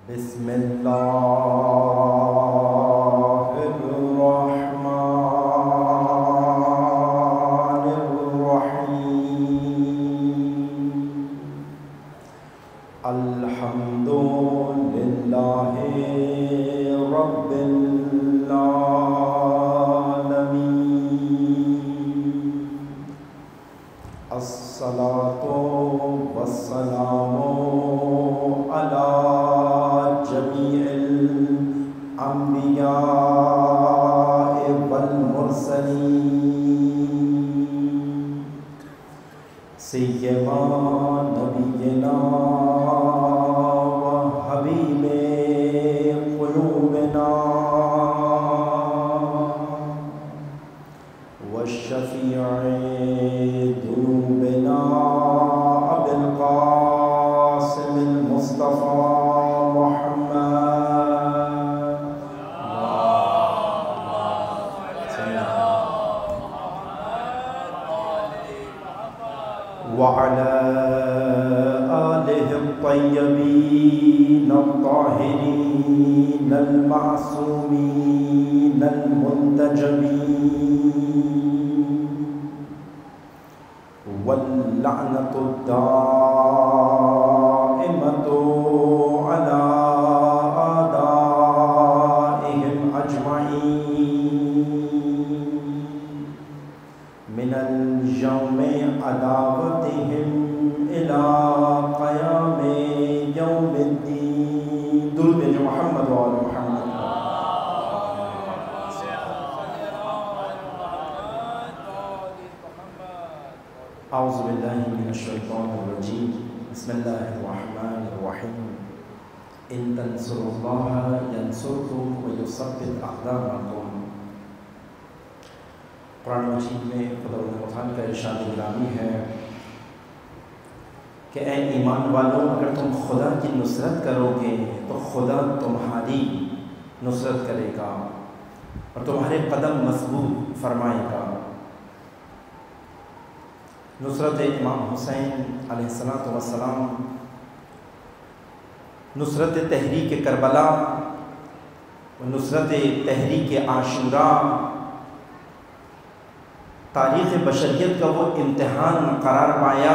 بسم اللہ الرحمن الرحیم الحمد للہ رب العالمین الصلاۃ والسلام علی جمیع الانبیاء والمرسلین سیما نبینا و حبیب قلوبنا والشفیع ذنوبنا ابی القاسم المصطفى وعلى آله الطيبين الطاهرين المعصومين المنتجبين واللعنة الدائمة على أعدائهم أجمعين من اليوم عداوتهم إلى قيام يوم الدين. درود بھیجو محمد و آل محمد. اعوذ باللہ من الشیطان الرجیم. بسم اللہ الرحمن الرحیم. ان تنصروا اللہ ینصرکم ویثبت اقدامکم. قرآن مجید میں خداوند متعال کا ارشاد گرامی ہے کہ اے ایمان والوں، اگر تم خدا کی نصرت کرو گے تو خدا تمہاری نصرت کرے گا اور تمہارے قدم مضبوط فرمائے گا. نصرت امام حسین علیہ السلام، نصرت تحریک کربلا، نصرت تحریک عاشوراء تاریخ بشریت کا وہ امتحان قرار پایا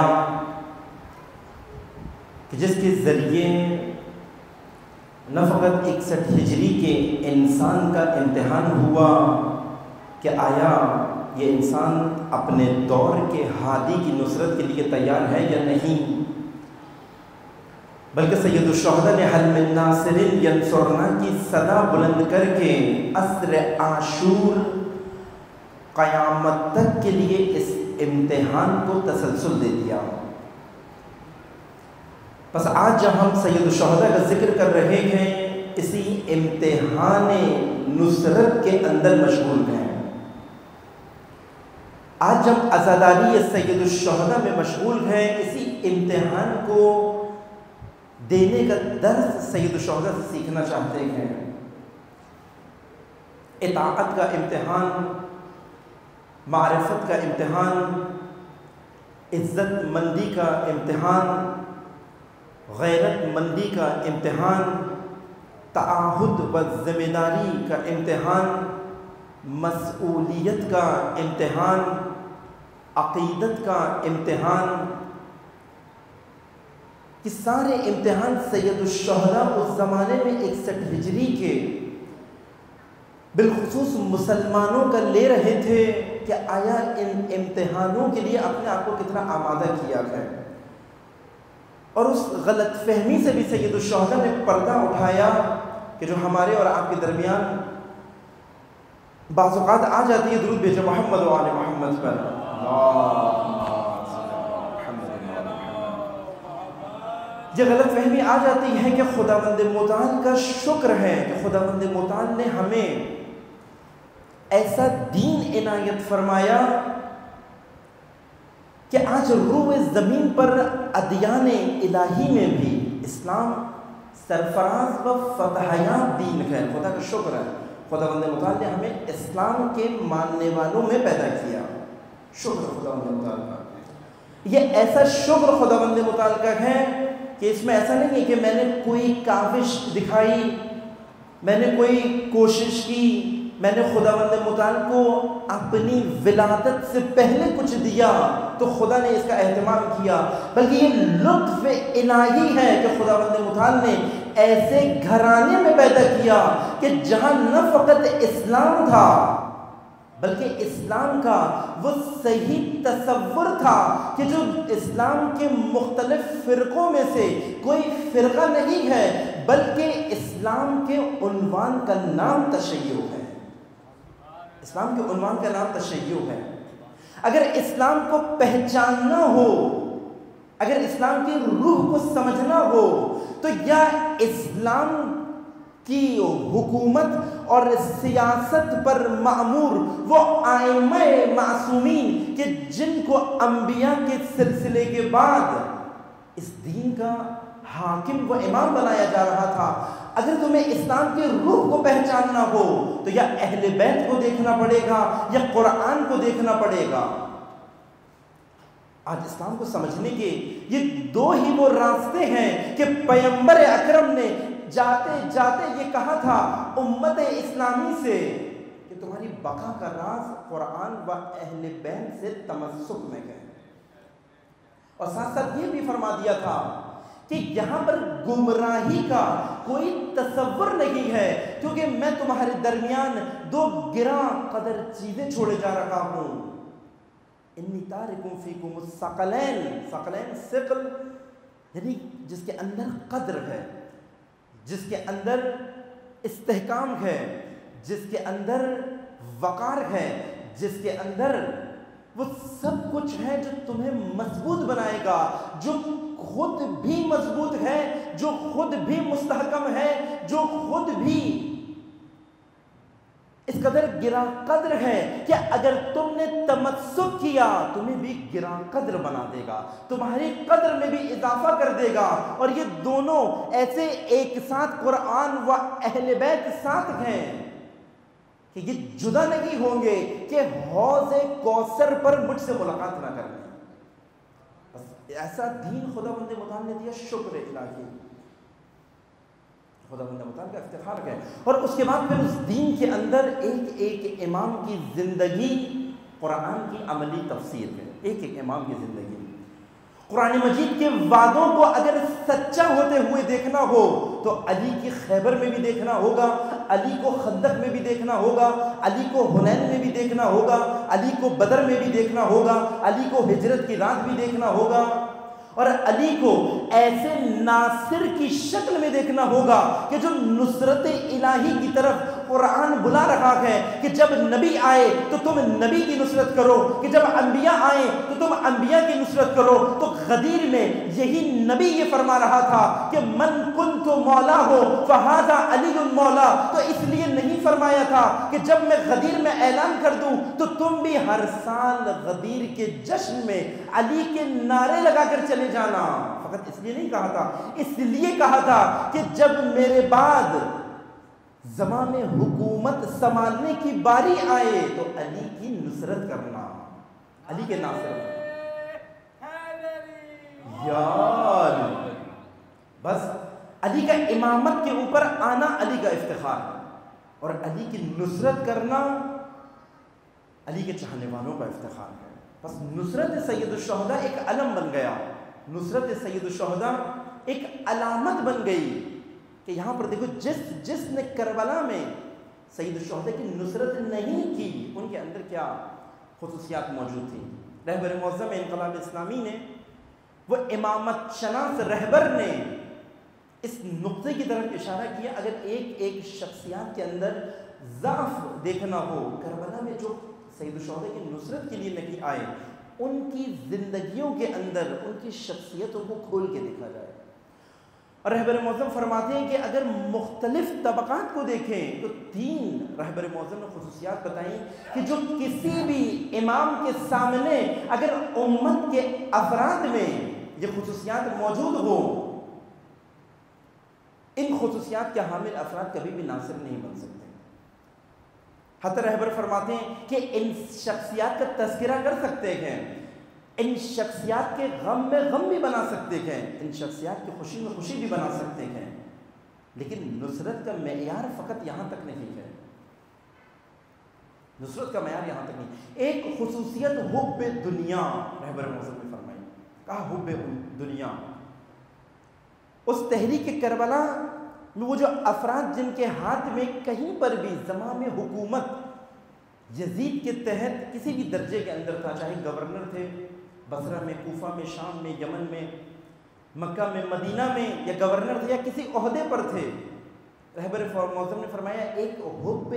کہ جس کے ذریعے نہ فقط 61 ہجری کے انسان کا امتحان ہوا کہ آیا یہ انسان اپنے دور کے ہادی کی نصرت کے لیے تیار ہے یا نہیں، بلکہ سید الشہداء نے حل من ناصر ینصرنا کی صدا بلند کر کے عصر عاشور قیامت تک کے لیے اس امتحان کو تسلسل دے دیا. بس آج جب ہم سید الشہداء کا ذکر کر رہے ہیں، اسی امتحان نصرت کے اندر مشغول ہیں. آج جب عزاداری سید الشہداء میں مشغول ہیں، اسی امتحان کو دینے کا درس سید الشہداء سے سیکھنا چاہتے ہیں. اطاعت کا امتحان، معرفت کا امتحان، عزت مندی کا امتحان، غیرت مندی کا امتحان، تعاہد و ذمہ داری کا امتحان، مسئولیت کا امتحان، عقیدت کا امتحان، یہ سارے امتحان سید الشہداء اس زمانے میں 61 ہجری کے بالخصوص مسلمانوں کا لے رہے تھے کہ آیا ان امتحانوں کے لیے اپنے آپ کو کتنا آمادہ کیا ہے. اور اس غلط فہمی سے بھی سید الشہداء نے پردہ اٹھایا کہ جو ہمارے اور آپ کے درمیان بعض اوقات آ جاتی ہے. درود بھیجو محمد و آل محمد پر. یہ غلط فہمی آ جاتی ہے کہ خداوند متعال کا شکر ہے کہ خداوند متعال نے ہمیں ایسا دین عنایت فرمایا کہ آج روئے زمین پر ادیان الہی میں بھی اسلام سرفراز و فتحیاب دین ہے. خدا کا شکر ہے، خداوند متعال نے ہمیں اسلام کے ماننے والوں میں پیدا کیا. شکر خداوند متعال کا. یہ ایسا شکر خداوند متعال کا ہے کہ کہ اس میں ایسا نہیں ہے کہ میں نے کوئی کاوش دکھائی، میں نے کوئی کوشش کی، میں نے خداوند متعال کو اپنی ولادت سے پہلے کچھ دیا تو خدا نے اس کا اہتمام کیا، بلکہ یہ لطف الہی ہے کہ خداوند متعال نے ایسے گھرانے میں پیدا کیا کہ جہاں نہ فقط اسلام تھا بلکہ اسلام کا وہ صحیح تصور تھا کہ جو اسلام کے مختلف فرقوں میں سے کوئی فرقہ نہیں ہے، بلکہ اسلام کے عنوان کا نام تشیع ہے۔ اسلام کے عنوان کا نام تشیع ہے۔ اگر اسلام کو پہچاننا ہو، اگر اسلام کی روح کو سمجھنا ہو تو یا اسلام کی حکومت اور سیاست پر مأمور وہ ائمہ معصومین کہ جن کو انبیاء کے سلسلے کے بعد اس دین کا حاکم و امام بنایا جا رہا تھا، اگر تمہیں اسلام کی روح کو پہچاننا ہو تو یا اہل بیت کو دیکھنا پڑے گا یا قرآن کو دیکھنا پڑے گا۔ آج اسلام کو سمجھنے کے یہ دو ہی وہ راستے ہیں کہ پیغمبر اکرم نے جاتے جاتے یہ کہا تھا امت اسلامی سے کہ تمہاری بقا کا راز قرآن و اہل بیت سے تمسک میں ہے، اور ساتھ ساتھ یہ بھی فرما دیا تھا کہ یہاں پر گمراہی کا کوئی تصور نہیں ہے، کیونکہ میں تمہارے درمیان دو گراں قدر چیزیں چھوڑے جا رہا ہوں۔ انی تارکم فیکم الثقلین، ثقلین ثقل یعنی جس کے اندر قدر ہے، جس کے اندر استحکام ہے، جس کے اندر وقار ہے، جس کے اندر وہ سب کچھ ہے جو تمہیں مضبوط بنائے گا، جو خود بھی مضبوط ہے، جو خود بھی مستحکم ہے، جو خود بھی اس قدر گراں قدر ہے کہ اگر تم نے تمسک کیا تمہیں بھی گراں قدر بنا دے گا، تمہاری قدر میں بھی اضافہ کر دے گا۔ اور یہ دونوں ایسے ایک ساتھ قرآن و اہل بیت ساتھ ہیں کہ یہ جدا نہیں ہوں گے کہ حوض کوثر پر مجھ سے ملاقات نہ کریں۔ بس ایسا دین خداوند متعال نے دیا، شکر الہی، خداوند متعال کا افتخار ہے۔ اور اس کے بعد پھر اس دین کے اندر ایک ایک امام کی زندگی قرآن کی عملی تفسیر ہے، ایک ایک امام کی زندگی۔ قرآن مجید کے وعدوں کو اگر سچا ہوتے ہوئے دیکھنا ہو تو علی کی خیبر میں بھی دیکھنا ہوگا، علی کو خندق میں بھی دیکھنا ہوگا، علی کو حنین میں بھی دیکھنا ہوگا، علی کو بدر میں بھی دیکھنا ہوگا، علی کو ہجرت کی رات بھی دیکھنا ہوگا، اور علی کو ایسے ناصر کی شکل میں دیکھنا ہوگا کہ جو نصرت الہی کی طرف قرآن بلا رہا ہے کہ جب نبی آئے تو تم نبی کی نصرت کرو، کہ جب انبیاء آئے تو تم انبیاء کی نصرت کرو۔ تو غدیر میں یہی نبی یہ فرما رہا تھا کہ من کنت مولا ہو فہذا علی مولا، تو اس لیے نہیں فرمایا تھا کہ جب میں غدیر میں اعلان کر دوں تو تم بھی ہر سال غدیر کے جشن میں علی کے نعرے لگا کر چلے جانا، فقط اس لیے نہیں کہا تھا، اس لیے کہا تھا کہ جب میرے بعد زمان حکومت سنبھالنے کی باری آئے تو علی کی نصرت کرنا، علی کے ناصر یار، بس علی کا امامت کے اوپر آنا علی کا افتخار ہے، اور علی کی نصرت کرنا علی کے چاہنے والوں کا افتخار ہے۔ بس نصرت سید الشہداء ایک علم بن گیا، نصرت سید الشہداء ایک علامت بن گئی کہ یہاں پر دیکھو جس نے کربلا میں سید الشہداء کی نصرت نہیں کی ان کے اندر کیا خصوصیات موجود تھیں۔ رہبر معظم انقلاب اسلامی نے، وہ امامت شناس رہبر نے اس نقطے کی طرف اشارہ کیا، اگر ایک ایک شخصیات کے اندر ضعف دیکھنا ہو، کربلا میں جو سید الشہداء کی نصرت کے لیے نہیں آئے ان کی زندگیوں کے اندر ان کی شخصیتوں کو کھول کے دیکھا جائے۔ اور رہبر معظم فرماتے ہیں کہ اگر مختلف طبقات کو دیکھیں تو 3 رہبر معظم نے خصوصیات بتائیں کہ جو کسی بھی امام کے سامنے اگر امت کے افراد میں یہ خصوصیات موجود ہوں، ان خصوصیات کے حامل افراد کبھی بھی ناصر نہیں بن سکتے۔ حتی رہبر فرماتے ہیں کہ ان شخصیات کا تذکرہ کر سکتے ہیں ان شخصیات کے غم میں غم بھی بنا سکتے ہیں، ان شخصیات کی خوشی میں خوشی بھی بنا سکتے ہیں، لیکن نصرت کا معیار فقط یہاں تک نہیں ہے، نصرت کا معیار یہاں تک نہیں۔ ایک خصوصیت حب دنیا، رہبر معظم نے فرمائی، کہا حب دنیا۔ اس تحریک کربلا میں وہ جو افراد جن کے ہاتھ میں کہیں پر بھی زمام حکومت یزید کے تحت کسی بھی درجے کے اندر تھا، چاہے گورنر تھے بصرہ میں، کوفہ میں، شام میں، یمن میں، مکہ میں، مدینہ میں، یا گورنر تھے یا کسی عہدے پر تھے، رہبر معظم نے فرمایا ایک حب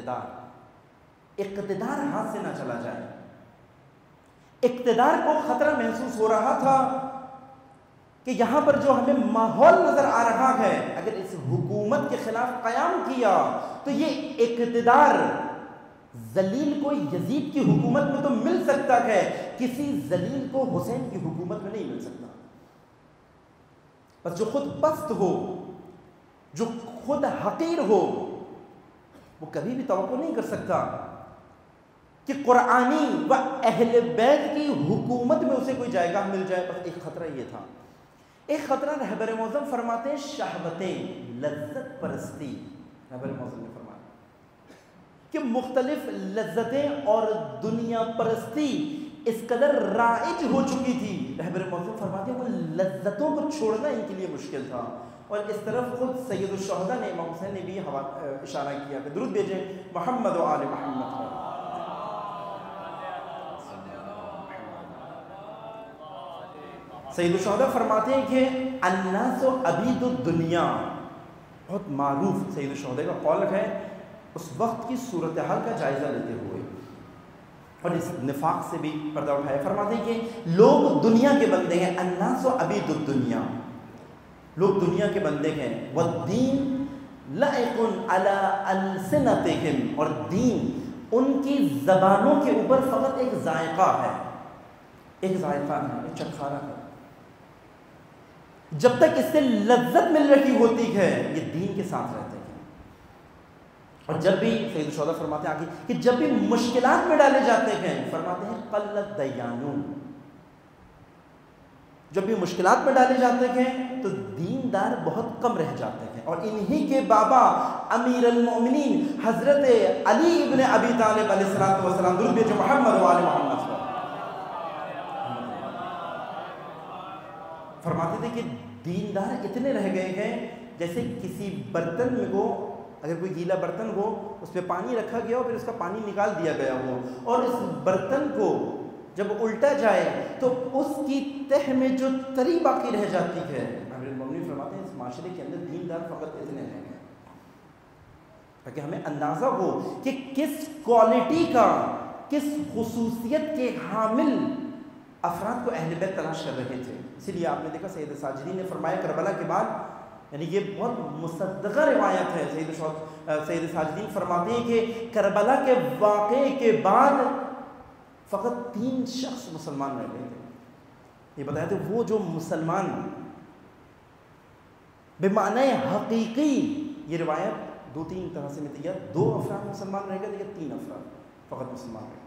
اقتدار ہاتھ سے نہ چلا جائے۔ اقتدار کو خطرہ محسوس ہو رہا تھا کہ یہاں پر جو ہمیں ماحول نظر آ رہا ہے، اگر اس حکومت کے خلاف قیام کیا تو یہ اقتدار ذلیل کو یزید کی حکومت میں تو مل سکتا ہے، کسی ذلیل کو حسین کی حکومت میں نہیں مل سکتا۔ بس جو خود پست ہو، جو خود حقیر ہو، وہ کبھی بھی توقع نہیں کر سکتا کہ قرآنی و اہل بیت کی حکومت میں اسے کوئی جائگہ مل جائے۔ بس ایک خطرہ یہ تھا، ایک خطرہ رہبر معظم فرماتے ہیں شہوتیں، لذت پرستی۔ رہبر معظم نے فرمایا کہ مختلف لذتیں اور دنیا پرستی اس قدر رائج ہو چکی تھی، رہبر معظم فرماتے ہیں وہ لذتوں کو چھوڑنا ان کے لیے مشکل تھا۔ اور اس طرف خود سید الشہداء نے، امام حسین نے بھی اشارہ کیا کہ درود بھیجیں محمد و آل محمد پر۔ سید الشہداء فرماتے ہیں کہ الناس عبید الدنیا، بہت معروف سید الشہداء کا قول ہے، اس وقت کی صورتحال کا جائزہ لیتے ہوئے اور اس نفاق سے بھی پردہ اٹھایا، فرماتے ہیں کہ لوگ دنیا کے بندے ہیں، الناس عبید الدنیا، لوگ دنیا کے بندے ہیں، والدین لائق علی السنتہم، اور دین ان کی زبانوں کے اوپر فقط ایک ذائقہ ہے، ایک ذائقہ ہے، ایک چٹخارا ہے، جب تک اس سے لذت مل رہی ہوتی ہے یہ دین کے ساتھ رہتے ہیں۔ اور جب بھی سید الشہداء فرماتے ہیں آگے کہ جب بھی مشکلات میں ڈالے جاتے ہیں، فرماتے ہیں قلت دیانون، جب بھی مشکلات میں ڈالے جاتے ہیں تو دیندار بہت کم رہ جاتے ہیں، اور انہی کے بابا امیر المؤمنین حضرت علی ابن ابی طالب علیہ السلام، درود بھیجو محمد و آل محمد، فرماتے تھے کہ دیندار اتنے رہ گئے ہیں جیسے کسی برتن میں کو، اگر کوئی گیلا برتن ہو اس پہ پانی رکھا گیا ہو، پھر اس کا پانی نکال دیا گیا ہو، اور اس برتن کو جب الٹا جائے تو اس کی تہ میں جو تری باقی رہ جاتی ہے۔ امیر المومنین فرماتے ہیں اس معاشرے کے اندر دیندار فقط اتنے رہ گئے، تاکہ ہمیں اندازہ ہو کہ کس کوالٹی کا، کس خصوصیت کے حامل افراد کو اہل بیت تلاش کر رہے تھے۔ اسی لیے آپ نے دیکھا سید ساجدین نے فرمایا کربلا کے بعد، یعنی یہ بہت مصدقہ روایت ہے، سید ساجدین فرماتے ہیں کہ کربلا کے واقعے کے بعد فقط 3 شخص مسلمان رہ گئے تھے۔ یہ بتایا تھے وہ جو مسلمان بمعنی حقیقی، یہ روایت 2-3 طرح سے ملتی ہے، 2 افراد مسلمان رہ گئے تھے یا 3 افراد فقط مسلمان رہ گئے۔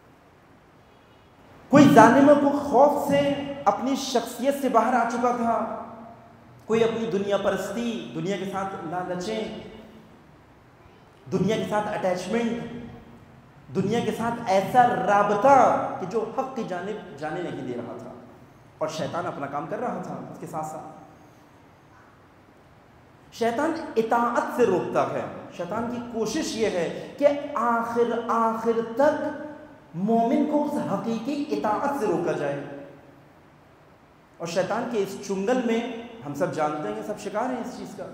کوئی ظالموں کو خوف سے اپنی شخصیت سے باہر آ چکا تھا، کوئی اپنی دنیا پرستی، دنیا کے ساتھ لالچیں، دنیا کے ساتھ اٹیچمنٹ، دنیا کے ساتھ ایسا رابطہ کہ جو حق کی جانب جانے نہیں دے رہا تھا، اور شیطان اپنا کام کر رہا تھا اس کے ساتھ ساتھ۔ شیطان اطاعت سے روکتا ہے، شیطان کی کوشش یہ ہے کہ آخر تک مومن کو اس حقیقی اطاعت سے روکا جائے، اور شیطان کے اس چنگل میں ہم سب جانتے ہیں، سب شکار ہیں اس چیز کا۔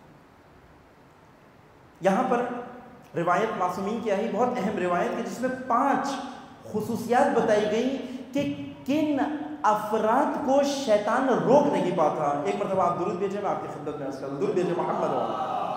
یہاں پر روایت معصومین کی آئی، بہت اہم روایت ہے جس میں 5 خصوصیات بتائی گئی کہ کن افراد کو شیطان روک نہیں پاتا۔ ایک مرتبہ آپ درود بھیجیں، میں آپ کی خدمت میں عرض کرتا ہوں، درود بھیجیں محمد و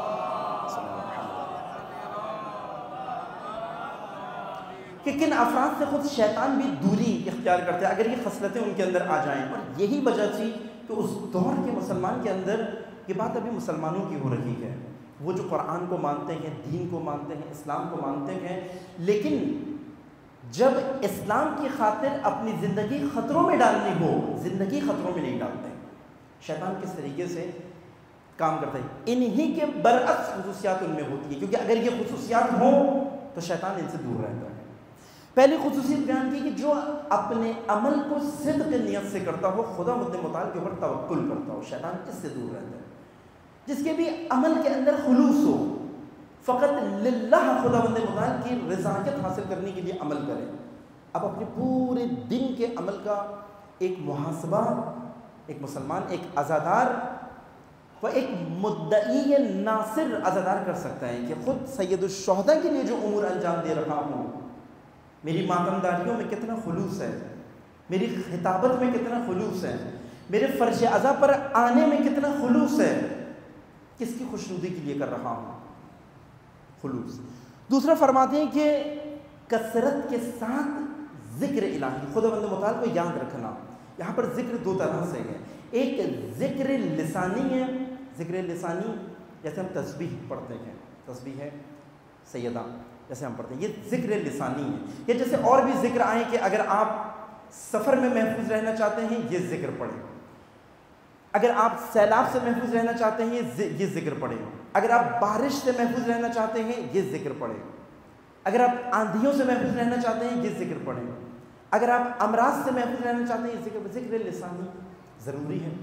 کہ کن افراد سے خود شیطان بھی دوری اختیار کرتے ہیں اگر یہ خصلتیں ان کے اندر آ جائیں۔ اور یہی وجہ تھی کہ اس دور کے مسلمان کے اندر یہ بات ابھی مسلمانوں کی ہو رہی ہے، وہ جو قرآن کو مانتے ہیں، دین کو مانتے ہیں، اسلام کو مانتے ہیں، لیکن جب اسلام کی خاطر اپنی زندگی خطروں میں ڈالنی ہو، زندگی خطروں میں نہیں ڈالتے۔ شیطان کس طریقے سے کام کرتا ہے؟ انہی کے برعکس خصوصیات ان میں ہوتی ہے، کیونکہ اگر یہ خصوصیات ہوں تو شیطان ان سے دور رہتا ہے۔ پہلی خصوصیت بیان کی کہ جو اپنے عمل کو صدق نیت سے کرتا ہو، خدا متعال کے اوپر توکل کرتا ہو، شیطان اس سے دور رہتا ہے۔ جس کے بھی عمل کے اندر خلوص ہو، فقط للہ خدا متعال کی رضایت حاصل کرنے کے لیے عمل کرے۔ اب اپنے پورے دن کے عمل کا ایک محاسبہ ایک مسلمان، ایک عزادار و ایک مدعی ناصر عزادار کر سکتا ہے کہ خود سید الشہداء کے لیے جو امور انجام دے رہا ہوں، میری ماتمداریوں میں کتنا خلوص ہے، میری خطابت میں کتنا خلوص ہے، میرے فرش عزا پر آنے میں کتنا خلوص ہے، کس کی خوشنودی کے لیے کر رہا ہوں، خلوص۔ دوسرا فرماتے ہیں کہ کثرت کے ساتھ ذکر الہی، خدا متعال کو یاد رکھنا۔ یہاں پر ذکر دو طرح سے ہے، ایک ذکر لسانی ہے، ذکر لسانی جیسے ہم تسبیح پڑھتے ہیں، تسبیح ہے سیدہ جیسے ہم پڑھتے ہیں، یہ ذکر لسانی ہے۔ یا جیسے اور بھی ذکر آئیں کہ اگر آپ سفر میں محفوظ رہنا چاہتے ہیں یہ ذکر پڑھیں، اگر آپ سیلاب سے محفوظ رہنا چاہتے ہیں یہ ذکر پڑھیں، اگر آپ بارش سے محفوظ رہنا چاہتے ہیں یہ ذکر پڑھیں، اگر آپ آندھیوں سے محفوظ رہنا چاہتے ہیں یہ ذکر پڑھیں، اگر آپ امراض سے محفوظ رہنا چاہتے ہیں یہ ذکر لسانی ضروری ہے۔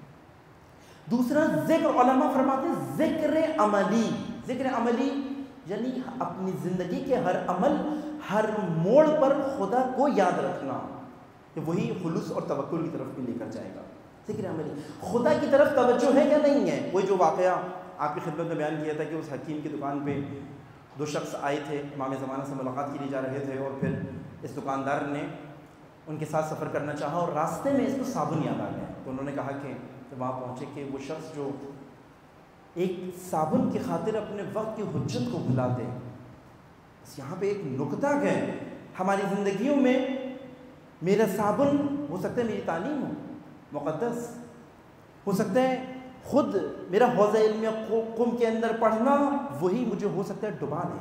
دوسرا ذکر علماء فرماتے ہیں ذکر عملی، ذکر عملی یعنی اپنی زندگی کے ہر عمل، ہر موڑ پر خدا کو یاد رکھنا، کہ وہی خلوص اور توکل کی طرف بھی لے کر جائے گا۔ ذکر عملی، خدا کی طرف توجہ ہے یا نہیں ہے؟ وہی جو واقعہ آپ کی خدمت میں بیان کیا تھا کہ اس حکیم کی دکان پہ دو شخص آئے تھے، امام زمانہ سے ملاقات کے لیے جا رہے تھے، اور پھر اس دکاندار نے ان کے ساتھ سفر کرنا چاہا اور راستے میں اس کو صابن یاد آ گیا، تو انہوں نے کہا کہ جب وہاں پہنچے کہ وہ شخص جو ایک صابن کی خاطر اپنے وقت کی حجت کو بھلا دے، بس یہاں پہ ایک نکتہ ہے ہماری زندگیوں میں، میرا صابن ہو سکتا ہے میری تعلیم ہو مقدس، ہو سکتا ہے خود میرا حوض علم قم کے اندر پڑھنا، وہی مجھے ہو سکتا ہے ڈبا دے،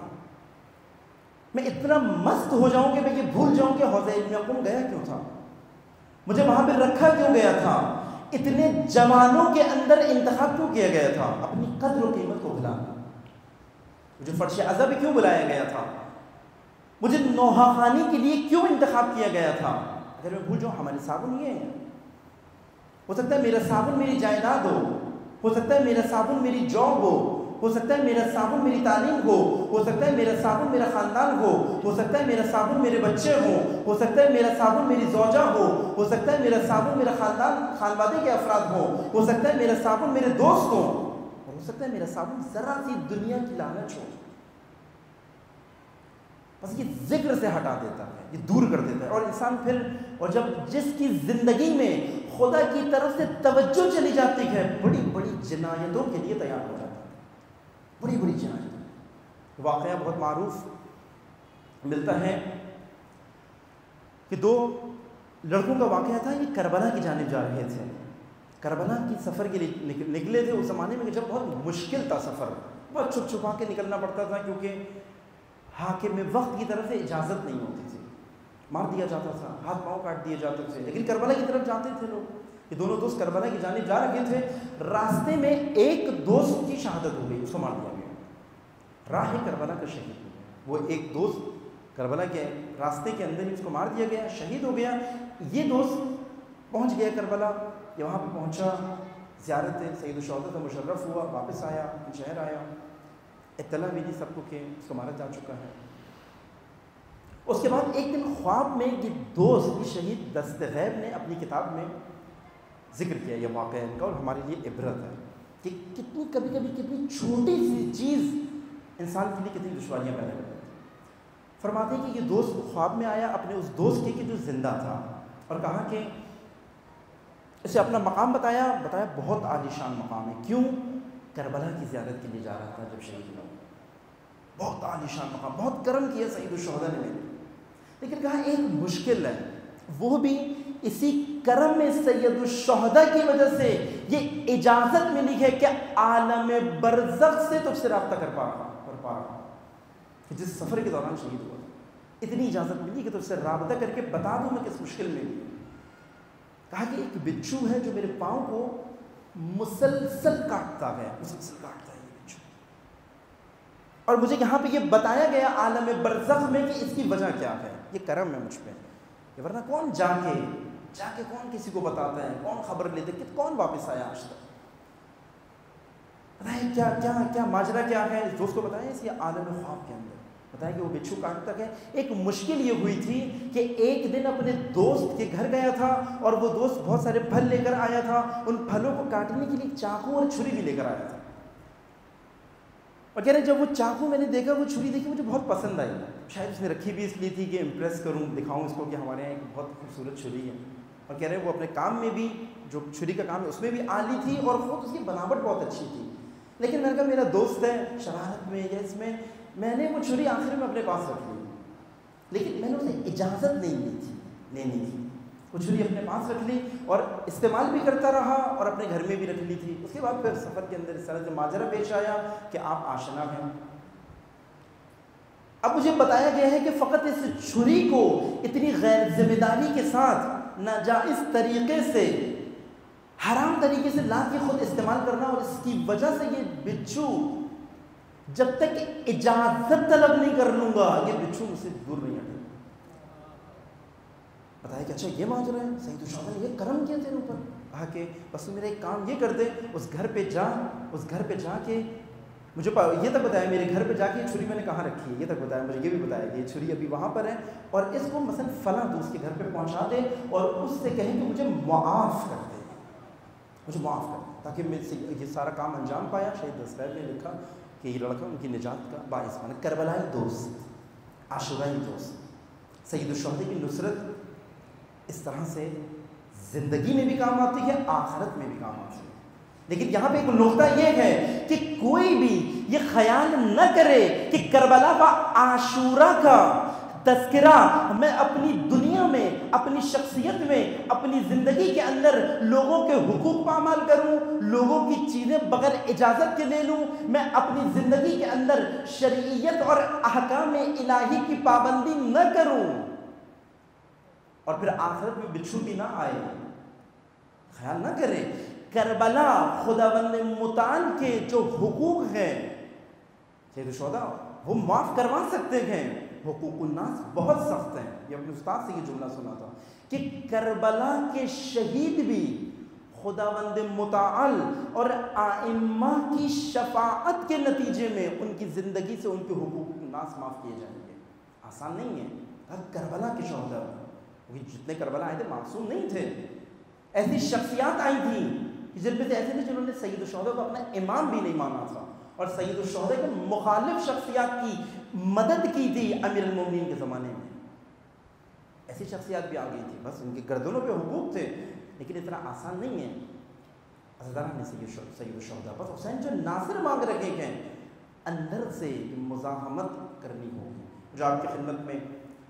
میں اتنا مست ہو جاؤں کہ میں یہ بھول جاؤں کہ حوض علم قم گیا کیوں تھا، مجھے وہاں پہ رکھا کیوں گیا تھا، اتنے جوانوں کے اندر انتخاب کیوں کیا گیا تھا، اپنی قدر و قیمت کو بھلانا، مجھے فرش عزا بھی کیوں بلایا گیا تھا، مجھے نوحہ خانی کے لیے کیوں انتخاب کیا گیا تھا۔ اگر میں بھول جاؤں ہمارے صابن یہ ہیں، ہو سکتا ہے میرا صابن میری جائیداد ہو سکتا ہے میرا صابن میری جاب ہو سکتا ہے میرا صابن میری تعلیم ہو سکتا ہے میرا صابن میرا خاندان ہو سکتا ہے میرا صابن میرے بچے ہو سکتا ہے میرا صابن میری زوجہ ہو سکتا ہے میرا صابن میرا خانوادے کے افراد ہو سکتا ہے میرا صابن میرے دوست ہو سکتا ہے میرا صابن ذرا سی دنیا کی لالچ ہو، بس یہ ذکر سے ہٹا دیتا ہے، یہ دور کر دیتا ہے، اور انسان پھر اور جب جس کی زندگی میں خدا کی طرف سے توجہ چلی جاتی ہے، بڑی بڑی جنایتوں کے لیے تیار ہو جاتا ہے، بڑی بڑی جنایتیں۔ واقعہ بہت معروف ملتا ہے کہ دو لڑکوں کا واقعہ تھا، یہ کربلا کی جانب جا رہے تھے، کربلا کی سفر کے لیے نکلے تھے اس زمانے میں جب بہت مشکل تھا سفر، بہت چھپ چھپا کے نکلنا پڑتا تھا، کیونکہ حاکم وقت کی طرف سے اجازت نہیں ہوتی تھی، مار دیا جاتا تھا، ہاتھ پاؤں کاٹ دیے جاتے تھے، لیکن کربلا کی طرف جاتے تھے لوگ۔ یہ دونوں دوست کربلا کی جانب جا رہے تھے، راستے میں ایک دوست کی شہادت ہو گئی، اس کو مار دیا گیا، راہ کربلا کا شہید ہو گیا، وہ ایک دوست کربلا کے راستے کے اندر ہی اس کو مار دیا گیا، شہید ہو گیا۔ یہ دوست پہنچ گیا کربلا، یہ وہاں پہ پہنچا، زیارت سید الشہداء سے مشرف ہوا، واپس آیا، شہر آیا، اطلاع ملی سب کو کہ اس کو مارا جا چکا ہے۔ اس کے بعد ایک دن خواب میں یہ دوست، یہ شہید دستغیب نے اپنی کتاب میں ذکر کیا یہ واقعہ ان کا، اور ہمارے لیے عبرت ہے کہ کتنی کبھی کتنی چھوٹی سی چیز انسان کے لیے کتنی دشواریاں پیدا کرتی ہے۔ فرماتے ہیں کہ یہ دوست خواب میں آیا اپنے اس دوست کے کہ جو زندہ تھا، اور کہا کہ اسے اپنا مقام بتایا بہت عالیشان مقام ہے، کیوں؟ کربلا کی زیارت کے لیے جا رہا تھا جب شہید ہوا، بہت عالیشان مقام، بہت کرم کیا سید الشہداء نے، لیکن کہا ایک مشکل ہے، وہ بھی اسی کرم میں سید الشہداء کی وجہ سے یہ اجازت ملی ہے کہ عالم برزخ سے تجھ سے رابطہ کر پا رہا کہ جس سفر کے دوران شہید ہوا، اتنی اجازت ملی کہ تو اس سے رابطہ کر کے بتا دوں میں کس مشکل میں بھی. کہا کہ ایک بچھو ہے جو میرے پاؤں کو مسلسل کاٹتا ہے، مسلسل کاٹتا ہے یہ بچھو، اور مجھے یہاں پہ یہ بتایا گیا عالم برزخ میں کہ اس کی وجہ کیا ہے. یہ کرم ہے مجھ پہ، کہ ورنہ کون جا کے کون کسی کو بتاتا ہے، کون خبر لیتے، کہ کون واپس آیا آج تک. بتائیں کیا ماجرا کیا ہے. اس دوست کو بتائیں اس یہ عالم خواب کے اندر بتایا کہ وہ بچھو کاٹتا ہے. ایک مشکل یہ ہوئی تھی کہ ایک دن اپنے دوست کے گھر گیا تھا اور وہ دوست بہت سارے پھل لے کر آیا تھا. ان پھلوں کو کاٹنے کے لیے چاقو اور چھری بھی لے کر آیا تھا، اور کہہ رہے جب وہ چاقو میں نے دیکھا، وہ چھری دیکھی، مجھے بہت پسند آئی. شاید اس نے رکھی بھی اس لیے تھی کہ امپریس کروں، دکھاؤں اس کو کہ ہمارے یہاں ایک بہت خوبصورت چھری ہے. اور کہہ رہے وہ اپنے کام میں بھی، جو چھری کا کام ہے اس میں بھی آلی تھی، اور خود اس کی بناوٹ بہت اچھی تھی. لیکن میں نے کہا میرا دوست ہے، شرارت میں یا اس میں نے وہ چھری آخر میں اپنے پاس رکھ لی. لیکن میں نے اسے اجازت نہیں لی تھی لینی تھی. وہ چھری اپنے پاس رکھ لی اور استعمال بھی کرتا رہا اور اپنے گھر میں بھی رکھ لی تھی. اس کے بعد پھر سفر کے اندر اس طرح سے ماجرا پیش آیا کہ آپ آشنا ہیں. اب مجھے بتایا گیا ہے کہ فقط اس چھری کو اتنی غیر ذمہ داری کے ساتھ ناجائز طریقے سے، حرام طریقے سے لا کے خود استعمال کرنا، اور اس کی وجہ سے یہ بچھو جب تک اجازت طلب نہیں کر لوں گا یہ بچھو مجھ سے دور نہیں ہٹے. بتایا کہ اچھا یہ ماجرا ہے. سید الشہداء نے یہ کرم کیا تیرے اوپر. کہا کہ بس میرا ایک کام یہ کر دے، اس گھر پہ جا کے مجھے یہ تک بتایا میرے گھر پہ جا کے یہ چھری میں نے کہاں رکھی ہے، یہ تک بتایا. مجھے یہ بھی بتایا کہ یہ چھری ابھی وہاں پر ہے، اور اس کو مثلا فلاں دوست کے گھر پہ پہنچا دے اور اس سے کہیں کہ مجھے معاف کر دے، مجھے معاف کر دے، تاکہ میں سے یہ سارا کام انجام پایا. شہید دستگیر نے لکھا کہ یہ لڑکا ان کی نجات کا باعث بنا. کربلائی دوست، عاشورائی دوست. سید الشہداء کی نصرت اس طرح سے زندگی میں بھی کام آتی ہے، آخرت میں بھی کام آتی ہے. لیکن یہاں پہ ایک نقطہ یہ ہے کہ کوئی بھی یہ خیال نہ کرے کہ کربلا و عاشورہ کا تذکرہ میں اپنی دنیا میں، اپنی شخصیت میں، اپنی زندگی کے اندر لوگوں کے حقوق پامال کروں، لوگوں کی چیزیں بغیر اجازت کے لے لوں، میں اپنی زندگی کے اندر شرعیت اور احکام الہی کی پابندی نہ کروں، اور پھر آخرت میں بچھو بھی نہ آئے. خیال نہ کریں. کربلا خداوند متعال کے جو حقوق ہیں سید الشہداء وہ معاف کروا سکتے ہیں. حقوق الناس بہت سخت ہیں. یہ اپنے استاد سے یہ جملہ سنا تھا کہ کربلا کے شہید بھی خداوند متعال اور ائمہ کی شفاعت کے نتیجے میں ان کی زندگی سے ان کے حقوق الناس معاف کیے جائیں گے. آسان نہیں ہے. کربلا کے شہداء، جتنے کربلا آئے تھے معصوم نہیں تھے. ایسی شخصیات آئی تھیں جن میں سے ایسے تھے جنہوں نے سید الشہداء کو اپنا امام بھی نہیں مانا تھا، اور سید الشہداء کے مخالف شخصیات کی مدد کی تھی امیر المومنین کے زمانے میں. ایسی شخصیات بھی آ گئی تھی. بس ان کے گردنوں پہ حقوق تھے، لیکن اتنا آسان نہیں ہے. عزیزان نے سید الشہداء بس حسین جو ناصر مانگ رکھے ہیں، اندر سے مزاحمت کرنی ہوگی. جو آپ کی خدمت میں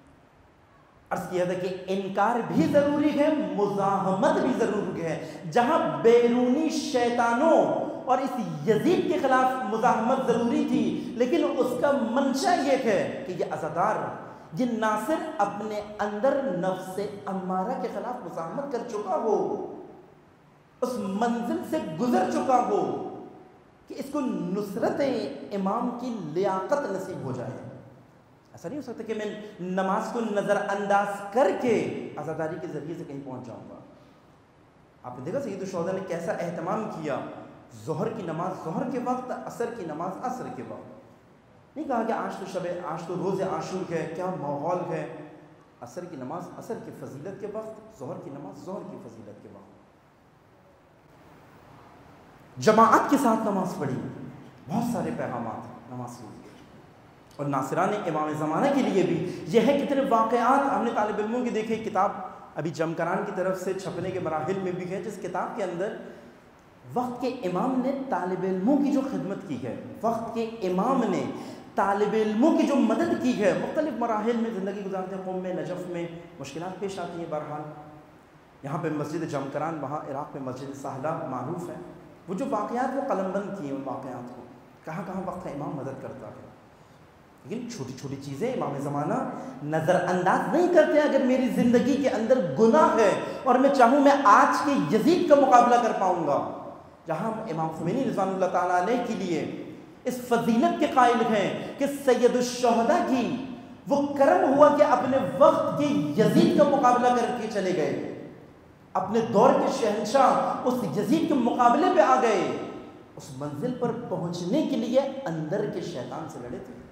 عرض کیا تھا کہ انکار بھی ضروری ہے، مزاحمت بھی ضروری ہے. جہاں بیرونی شیطانوں اور اس یزید کے خلاف مزاحمت ضروری تھی، لیکن اس کا منشا یہ ہے کہ یہ عزادار، یہ ناصر اپنے اندر نفس امارہ کے خلاف مزاحمت کر چکا ہو، اس منزل سے گزر چکا ہو کہ اس کو نصرت امام کی لیاقت نصیب ہو جائے. ایسا نہیں ہو سکتا کہ میں نماز کو نظر انداز کر کے عزاداری کے ذریعے سے کہیں پہنچ جاؤں گا. آپ نے دیکھا سید الشہداء نے کیسا اہتمام کیا. ظہر کی نماز ظہر کے وقت، عصر کی نماز عصر کے وقت. نہیں کہا کہ آج تو روز عاشور ہے، کیا ماحول ہے. عصر کی نماز عصر کی فضیلت کے وقت، ظہر کی نماز ظہر کی فضیلت کے وقت. جماعت کے ساتھ نماز پڑھی. بہت سارے پیغامات نماز کے. اور ناصران امام زمانہ کے لیے بھی یہ ہے. کتنے واقعات ہم نے طالب علموں کی دیکھے. کتاب ابھی جمکران کی طرف سے چھپنے کے مراحل میں بھی ہے، جس کتاب کے اندر وقت کے امام نے طالب علموں کی جو خدمت کی ہے، وقت کے امام نے طالب علموں کی جو مدد کی ہے. مختلف مراحل میں زندگی گزارتے ہیں. قوم میں، نجف میں مشکلات پیش آتی ہیں. بہرحال یہاں پہ مسجد جمکران، وہاں عراق میں مسجد سہلہ معروف ہے. وہ جو واقعات وہ قلم بند کیے، ان واقعات کو کہاں کہاں وقت کا امام مدد کرتا ہے. لیکن چھوٹی چھوٹی چیزیں امام زمانہ نظر انداز نہیں کرتے. اگر میری زندگی کے اندر گناہ ہے اور میں چاہوں میں آج کے یزید کا مقابلہ کر پاؤں گا, جہاں امام خمینی رضوان اللہ تعالیٰ علیہ کے لیے اس فضیلت کے قائل ہیں کہ سید الشہداء کی وہ کرم ہوا کہ اپنے وقت کے یزید کا مقابلہ کر کے چلے گئے, اپنے دور کے شہنشاہ اس یزید کے مقابلے پہ آ گئے. اس منزل پر پہنچنے کے لیے اندر کے شیطان سے لڑے تھے.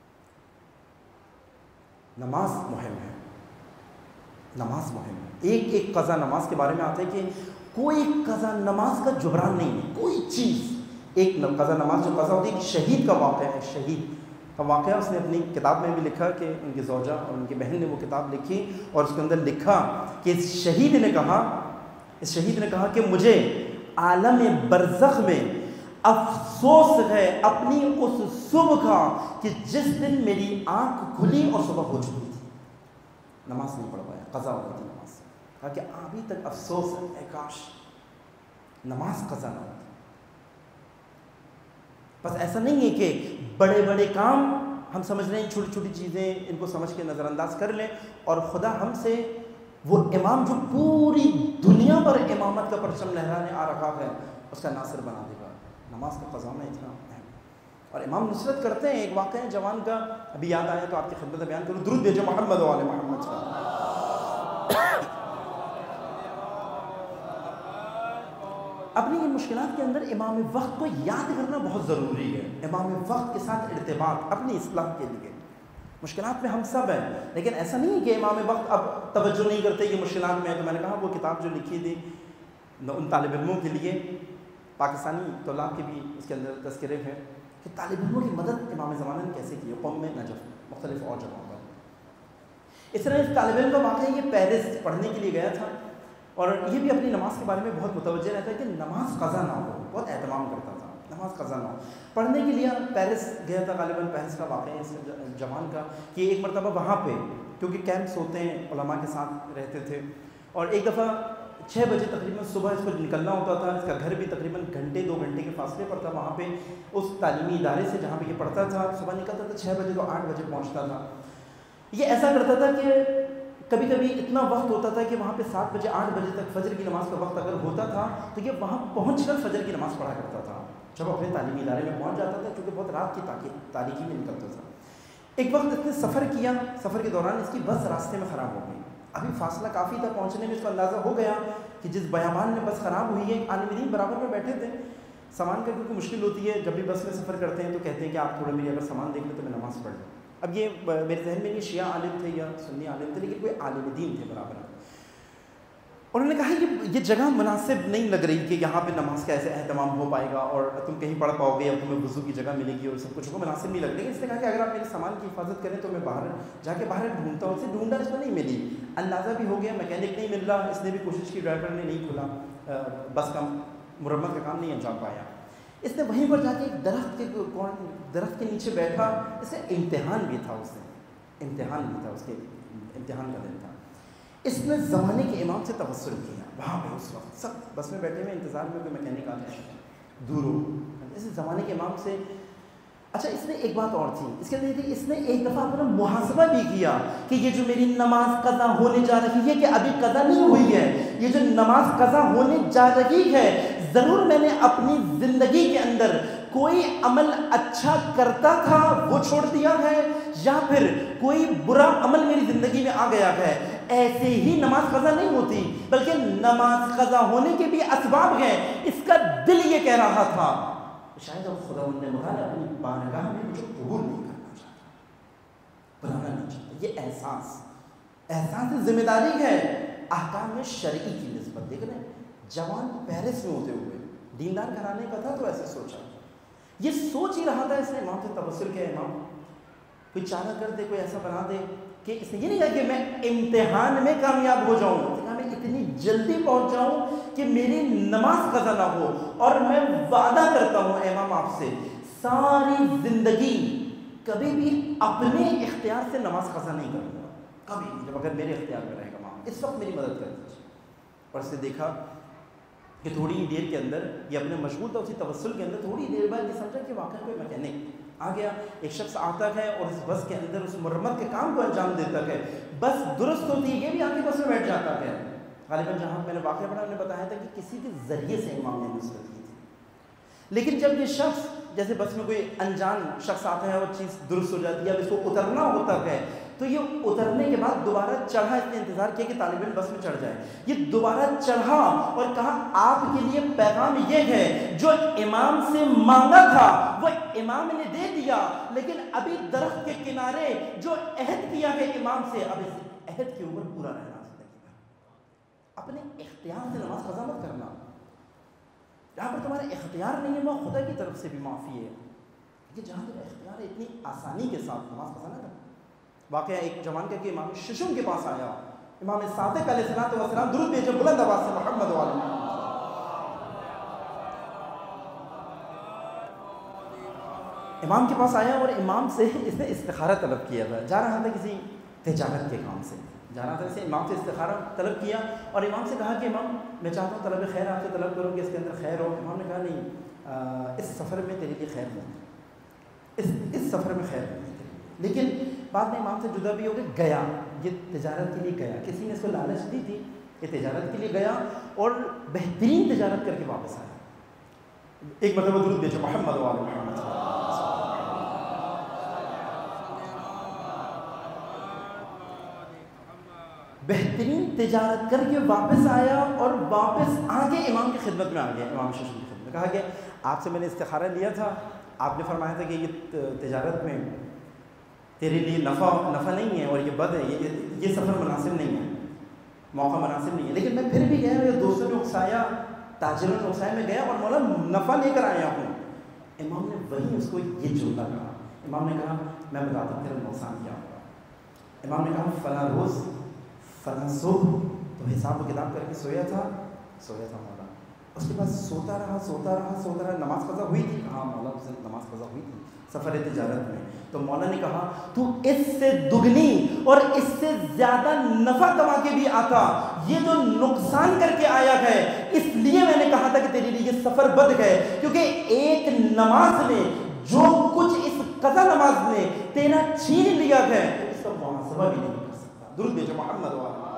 نماز مہم ہے, نماز مہم ہے. ایک ایک قضا نماز کے بارے میں آتا ہے کہ کوئی قضا نماز کا جبران نہیں ہے, کوئی چیز. ایک قضا نماز جو قضا ہوتی ہے, شہید کا واقعہ ہے, شہید کا واقعہ اس نے اپنی کتاب میں بھی لکھا کہ ان کی زوجہ اور ان کی بہن نے وہ کتاب لکھی اور اس کے اندر لکھا کہ اس شہید نے کہا کہ مجھے عالم برزخ میں افسوس ہے اپنی اس صبح کا کہ جس دن میری آنکھ کھلی اور صبح ہو چکی تھی, نماز نہیں پڑھ پایا, قضا ہو گئی تھی نماز. کہا کہ ابھی تک افسوس ہے, اے کاش نماز قضا نہ ہوتی. بس ایسا نہیں ہے کہ بڑے بڑے کام ہم سمجھ رہے ہیں, چھوٹی چھوٹی چیزیں ان کو سمجھ کے نظر انداز کر لیں اور خدا ہم سے وہ امام جو پوری دنیا پر امامت کا پرچم لہرانے آ رہا ہے اس کا ناصر بنا دے گا. نماز کا قضا میں اتنا اہم. اور امام نصرت کرتے ہیں. ایک واقعہ ہے جوان کا, ابھی یاد آیا تو آپ کی خدمت میں بیان کروں. درود بھیجو محمد و آل محمد کا. اپنی ان مشکلات کے اندر امام وقت کو یاد کرنا بہت ضروری ہے. امام وقت کے ساتھ ارتباط اپنی اصلاح کے لیے. مشکلات میں ہم سب ہیں, لیکن ایسا نہیں کہ امام وقت اب توجہ نہیں کرتے کہ مشکلات میں ہے. تو میں نے کہا وہ کتاب جو لکھی تھی ان طالب علموں کے لیے, پاکستانی طلاب کے بھی اس کے اندر تذکرے ہیں کہ طالب علموں کی مدد امام زمانہ نے کیسے کی ہے قوم میں نجف مختلف اور جگہوں پر. اس طرح اس طالب علم کا واقعہ یہ پیرس پڑھنے کے لیے گیا تھا اور یہ بھی اپنی نماز کے بارے میں بہت متوجہ رہتا ہے کہ نماز قضا نہ ہو, بہت اہتمام کرتا تھا نماز قضا نہ ہو. پڑھنے کے لیے پیرس گیا تھا, غالباً پیرس کا واقعہ ہے اس جوان کا کہ ایک مرتبہ وہاں پہ کیونکہ کیمپس ہوتے ہیں علماء کے ساتھ رہتے تھے اور ایک دفعہ 6 بجے تقریباً صبح اس کو نکلنا ہوتا تھا. اس کا گھر بھی تقریباً گھنٹے 2 گھنٹے کے فاصلے پر تھا وہاں پہ اس تعلیمی ادارے سے جہاں پہ یہ پڑھتا تھا. صبح نکلتا تھا 6 بجے تو 8 بجے پہنچتا تھا. یہ ایسا کرتا تھا کہ کبھی کبھی اتنا وقت ہوتا تھا کہ وہاں پہ 7 بجے 8 بجے تک فجر کی نماز کا وقت اگر ہوتا تھا تو یہ وہاں پہنچ کر فجر کی نماز پڑھا کرتا تھا جب اپنے تعلیمی ادارے میں پہنچ جاتا تھا, کیونکہ بہت رات کی تاریکی میں نکلتا تھا. ایک وقت اس نے سفر کیا, سفر کے دوران اس کی بس راستے میں خراب ہو گئی. ابھی فاصلہ کافی تھا پہنچنے میں, اس کو اندازہ ہو گیا کہ جس بیابان میں بس خراب ہوئی ہے. عالم دین برابر میں بیٹھے تھے. سامان کا کیونکہ مشکل ہوتی ہے, جب بھی بس میں سفر کرتے ہیں تو کہتے ہیں کہ آپ تھوڑا میری اگر سامان دیکھ لیں تو میں نماز پڑھ لوں. اب یہ میرے ذہن میں نہیں شیعہ عالم تھے یا سنی عالم تھے, لیکن کوئی عالم دین تھے برابر. انہوں نے کہا یہ جگہ مناسب نہیں لگ رہی کہ یہاں پہ نماز کا ایسے اہتمام ہو پائے گا اور تم کہیں پڑھ پاؤ گے یا تمہیں وضو کی جگہ ملے گی اور سب کچھ کو مناسب نہیں لگ رہی. اس نے کہا کہ اگر آپ میرے سامان کی حفاظت کریں تو میں باہر جا کے باہر ڈھونڈتا ہوں. اسے ڈھونڈا, اس کو نہیں ملی. اندازہ بھی ہو گیا میکینک نہیں مل رہا, اس نے بھی کوشش کی, ڈرائیور نے نہیں کھلا, بس کا مرمت کا کام نہیں انجام پایا. اس نے وہیں پر جا کے ایک درخت کے نیچے بیٹھا. اس کا امتحان بھی تھا, اس کے امتحان کا دن تھا. اس نے زمانے کے امام سے توسل کیا. وہاں پہ اس وقت سب بس میں بیٹھے ہوئے انتظار میں کوئی میکینک آ جائے دور ہو. اس زمانے کے امام سے اچھا اس نے ایک بات اور تھی اس کے اندر, اس نے ایک دفعہ اپنا محاسبہ بھی کیا کہ یہ جو میری نماز قضا ہونے جا رہی ہے کہ ابھی قضا نہیں ہوئی ہے, یہ جو نماز قضا ہونے جا رہی ہے ضرور میں نے اپنی زندگی کے اندر کوئی عمل اچھا کرتا تھا وہ چھوڑ دیا ہے یا پھر کوئی برا عمل میری زندگی میں آ گیا ہے. ایسے ہی نماز قضا نہیں ہوتی بلکہ نماز قضا ہونے کے بھی اسباب ہیں. اس کا دل یہ کہہ رہا تھا شاید اب خدا نے مغال اپنی بارگاہ میں مجھے قبول نہیں کرنا چاہتا, بلانا نہیں چاہتا. یہ احساس ذمہ داری ہے احکام شرعی کی نسبت. دیکھ رہے جوان پیرس میں ہوتے ہوئے دیندار گھرانے کا تھا تو ایسے سوچا, یہ سوچ ہی رہا تھا. اس نے امام سے توسل کیا, امام کوئی چارہ کر دے, کوئی ایسا بنا دے کہ اس نے یہ نہیں کہا کہ میں امتحان میں کامیاب ہو جاؤں, اس نے کہا میں اتنی جلدی پہنچ جاؤں کہ میری نماز قضا نہ ہو. اور میں وعدہ کرتا ہوں امام آپ سے ساری زندگی کبھی بھی اپنے اختیار سے نماز قضا نہیں کروں گا, کبھی, جب اگر میرے اختیار میں رہے گا امام اس وقت میری مدد کر دیجیے. اور اس نے دیکھا کہ تھوڑی دیر کے اندر یہ اپنے مشغول تھا اسی توسل کے اندر, تھوڑی دیر بعد یہ سمجھا کہ واقعی کوئی میکینک آ گیا، ایک شخص آتا ہے اور اس بس کے اندر اس مرمت کے کام کو انجام دیتا ہے، بس درست ہوتی ہے، یہ بھی آ کے بس میں بیٹھ جاتا ہے۔ غالباً جہاں میں نے واقعہ پڑھا انہوں نے بتایا تھا کہ کسی کے ذریعے سے امام نے نصرت کی تھی، لیکن جب یہ شخص جیسے بس میں کوئی انجان شخص آتا ہے اور چیز درست ہو جاتی ہے، اب اس کو اترنا ہوتا ہے، تو یہ اترنے کے بعد دوبارہ چڑھا، اس نے انتظار کیا کہ طالب علم بس میں چڑھ جائے، یہ دوبارہ چڑھا اور کہا آپ کے لیے پیغام یہ ہے جو امام سے مانگا تھا وہ امام نے دے دیا، لیکن ابھی درخت کے کنارے جو عہد کیا ہے امام سے، اب اس عہد کے اوپر پورا رہنا زندگی بھر۔ اپنے اختیار سے نماز قضا مت کرنا، جہاں پر تمہارا اختیار نہیں ہے وہاں خدا کی طرف سے بھی معافی ہے، کہ جہاں تمہیں اختیار ہے اتنی آسانی کے ساتھ نماز قضا نہ کرنا۔ واقعہ ایک جوان کا کہ امام ششم کے پاس آیا، امام صادق علیہ السلام درود بھیجو بلند آواز سے محمد و علیہ، امام کے پاس آیا اور امام سے اس نے استخارہ طلب کیا تھا، جا رہا تھا کسی تجارت کے کام سے جا رہا تھا، اسے امام سے استخارہ طلب کیا اور امام سے کہا کہ امام میں چاہتا ہوں طلب خیر آپ سے طلب کروں کہ اس کے اندر خیر ہو۔ امام نے کہا نہیں، اس سفر میں تیرے لیے خیر نہیں، اس سفر میں خیر نہیں، لیکن بعد میں امام سے جدا بھی ہو گیا، یہ تجارت کے لیے گیا، کسی نے اس کو لالچ دی تھی، یہ تجارت کے لیے گیا اور بہترین تجارت کر کے واپس آیا۔ ایک مرتبہ درود بھیجو محمد و آل محمد۔ بہترین تجارت کر کے واپس آیا اور واپس آ کے امام کی خدمت میں آ گیا، امام ششم کی خدمت میں، کہا کہ آپ سے میں نے استخارہ لیا تھا، آپ نے فرمایا تھا کہ یہ تجارت میں تیرے لیے نفع نہیں ہے اور یہ بد ہے، یہ سفر مناسب نہیں ہے، موقع مناسب نہیں ہے، لیکن میں پھر بھی گیا، میرے دوستوں نے اکسایا، تاجروں نے اکسایا، میں گیا اور مولا نفع لے کر آیا ہوں۔ امام نے وہی اس کو یہ جملہ کہا، امام نے کہا میں بتاتا ہوں تیرا نقصان کیا ہوگا۔ امام نے کہا فلاں روز فلاں صبح تو حساب و کتاب کر کے سویا تھا مولا، اس کے بعد سوتا رہا، نماز قضا ہوئی تھی، کہا مولا اس دن نماز قضا ہوئی تھی سفر تجارت میں، تو مولا نے کہا تو اس سے دگنی اور اس سے زیادہ نفع کما کے بھی آتا، یہ جو نقصان کر کے آیا ہے اس لیے میں نے کہا تھا کہ تیرے لیے یہ سفر بد ہے، کیونکہ ایک نماز نے جو کچھ اس قضا نماز نے تیرا چھین لیا ہے تو اس کا محاسبہ بھی نہیں کر سکتا۔ درود بھیجو محمد و آل۔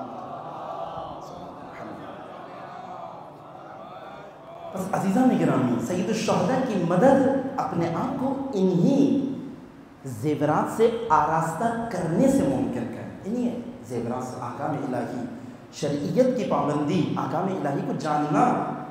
بس عزیزان گرامی، سید الشہداء کی مدد اپنے آپ کو انہی زیورات سے آراستہ کرنے سے ممکن ہے، انہی زیورات سے، احکام الہی، شرعیت کی پابندی، احکام الہی کو جاننا،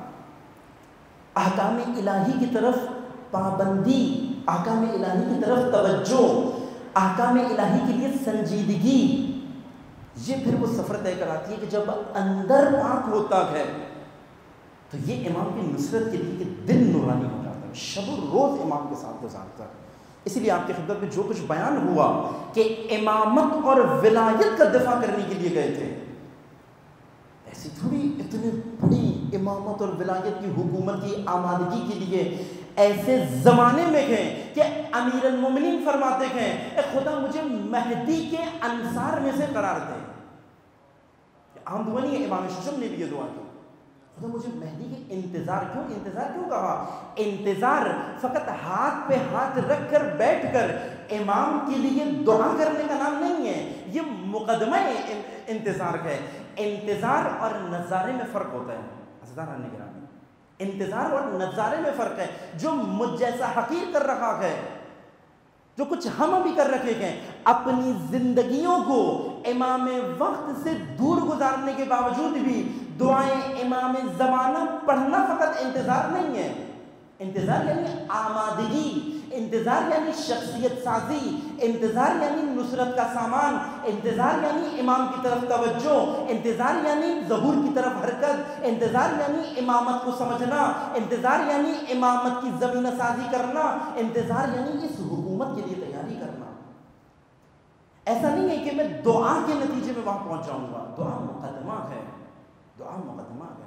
احکام الہی کی طرف پابندی، احکام الہی کی طرف توجہ، احکام الہی کے لیے سنجیدگی، یہ پھر وہ سفر طے کراتی ہے کہ جب اندر پاک ہوتا ہے تو یہ امام کی نصرت کے لیے کہ دل نورانی ہو جاتا ہے، شب و روز امام کے ساتھ گزارتا ہے۔ اسی لیے آپ کی خدمت میں جو کچھ بیان ہوا کہ امامت اور ولایت کا دفاع کرنے کے لیے گئے تھے، ایسی تھوڑی اتنی بڑی امامت اور ولایت کی حکومت کی آمادگی کے لیے ایسے زمانے میں گئے کہ امیر المومنین فرماتے ہیں اے خدا مجھے مہدی کے انصار میں سے قرار دے۔ عام دعا نہیں ہے، امام ششم نے بھی یہ دعا کی، خدا مجھے مہدی کے انتظار کیوں کہا؟ انتظار فقط ہاتھ پہ ہاتھ رکھ کر بیٹھ کر امام کے لیے دعا کرنے کا نام نہیں ہے، یہ مقدمہ انتظار ہے۔ انتظار اور نظارے میں فرق ہوتا ہے عزیزان گرامی، انتظار اور نظارے میں فرق ہے۔ جو مجھ جیسا حقیر کر رہا ہے، جو کچھ ہم بھی کر رکھے ہیں، اپنی زندگیوں کو امام وقت سے دور گزارنے کے باوجود بھی دعائیں امام زمانہ پڑھنا فقط انتظار نہیں ہے، انتظار یعنی آمادگی، انتظار یعنی شخصیت سازی، انتظار یعنی نصرت کا سامان، انتظار یعنی امام کی طرف توجہ، انتظار یعنی ظہور کی طرف حرکت، انتظار یعنی امامت کو سمجھنا، انتظار یعنی امامت کی زمینہ سازی کرنا، انتظار یعنی اس حکومت کے لیے تیاری کرنا۔ ایسا نہیں ہے کہ میں دعا کے نتیجے میں وہاں پہنچ جاؤں گا، دعا مقدمہ ہے، دعا مقدمہ ہے،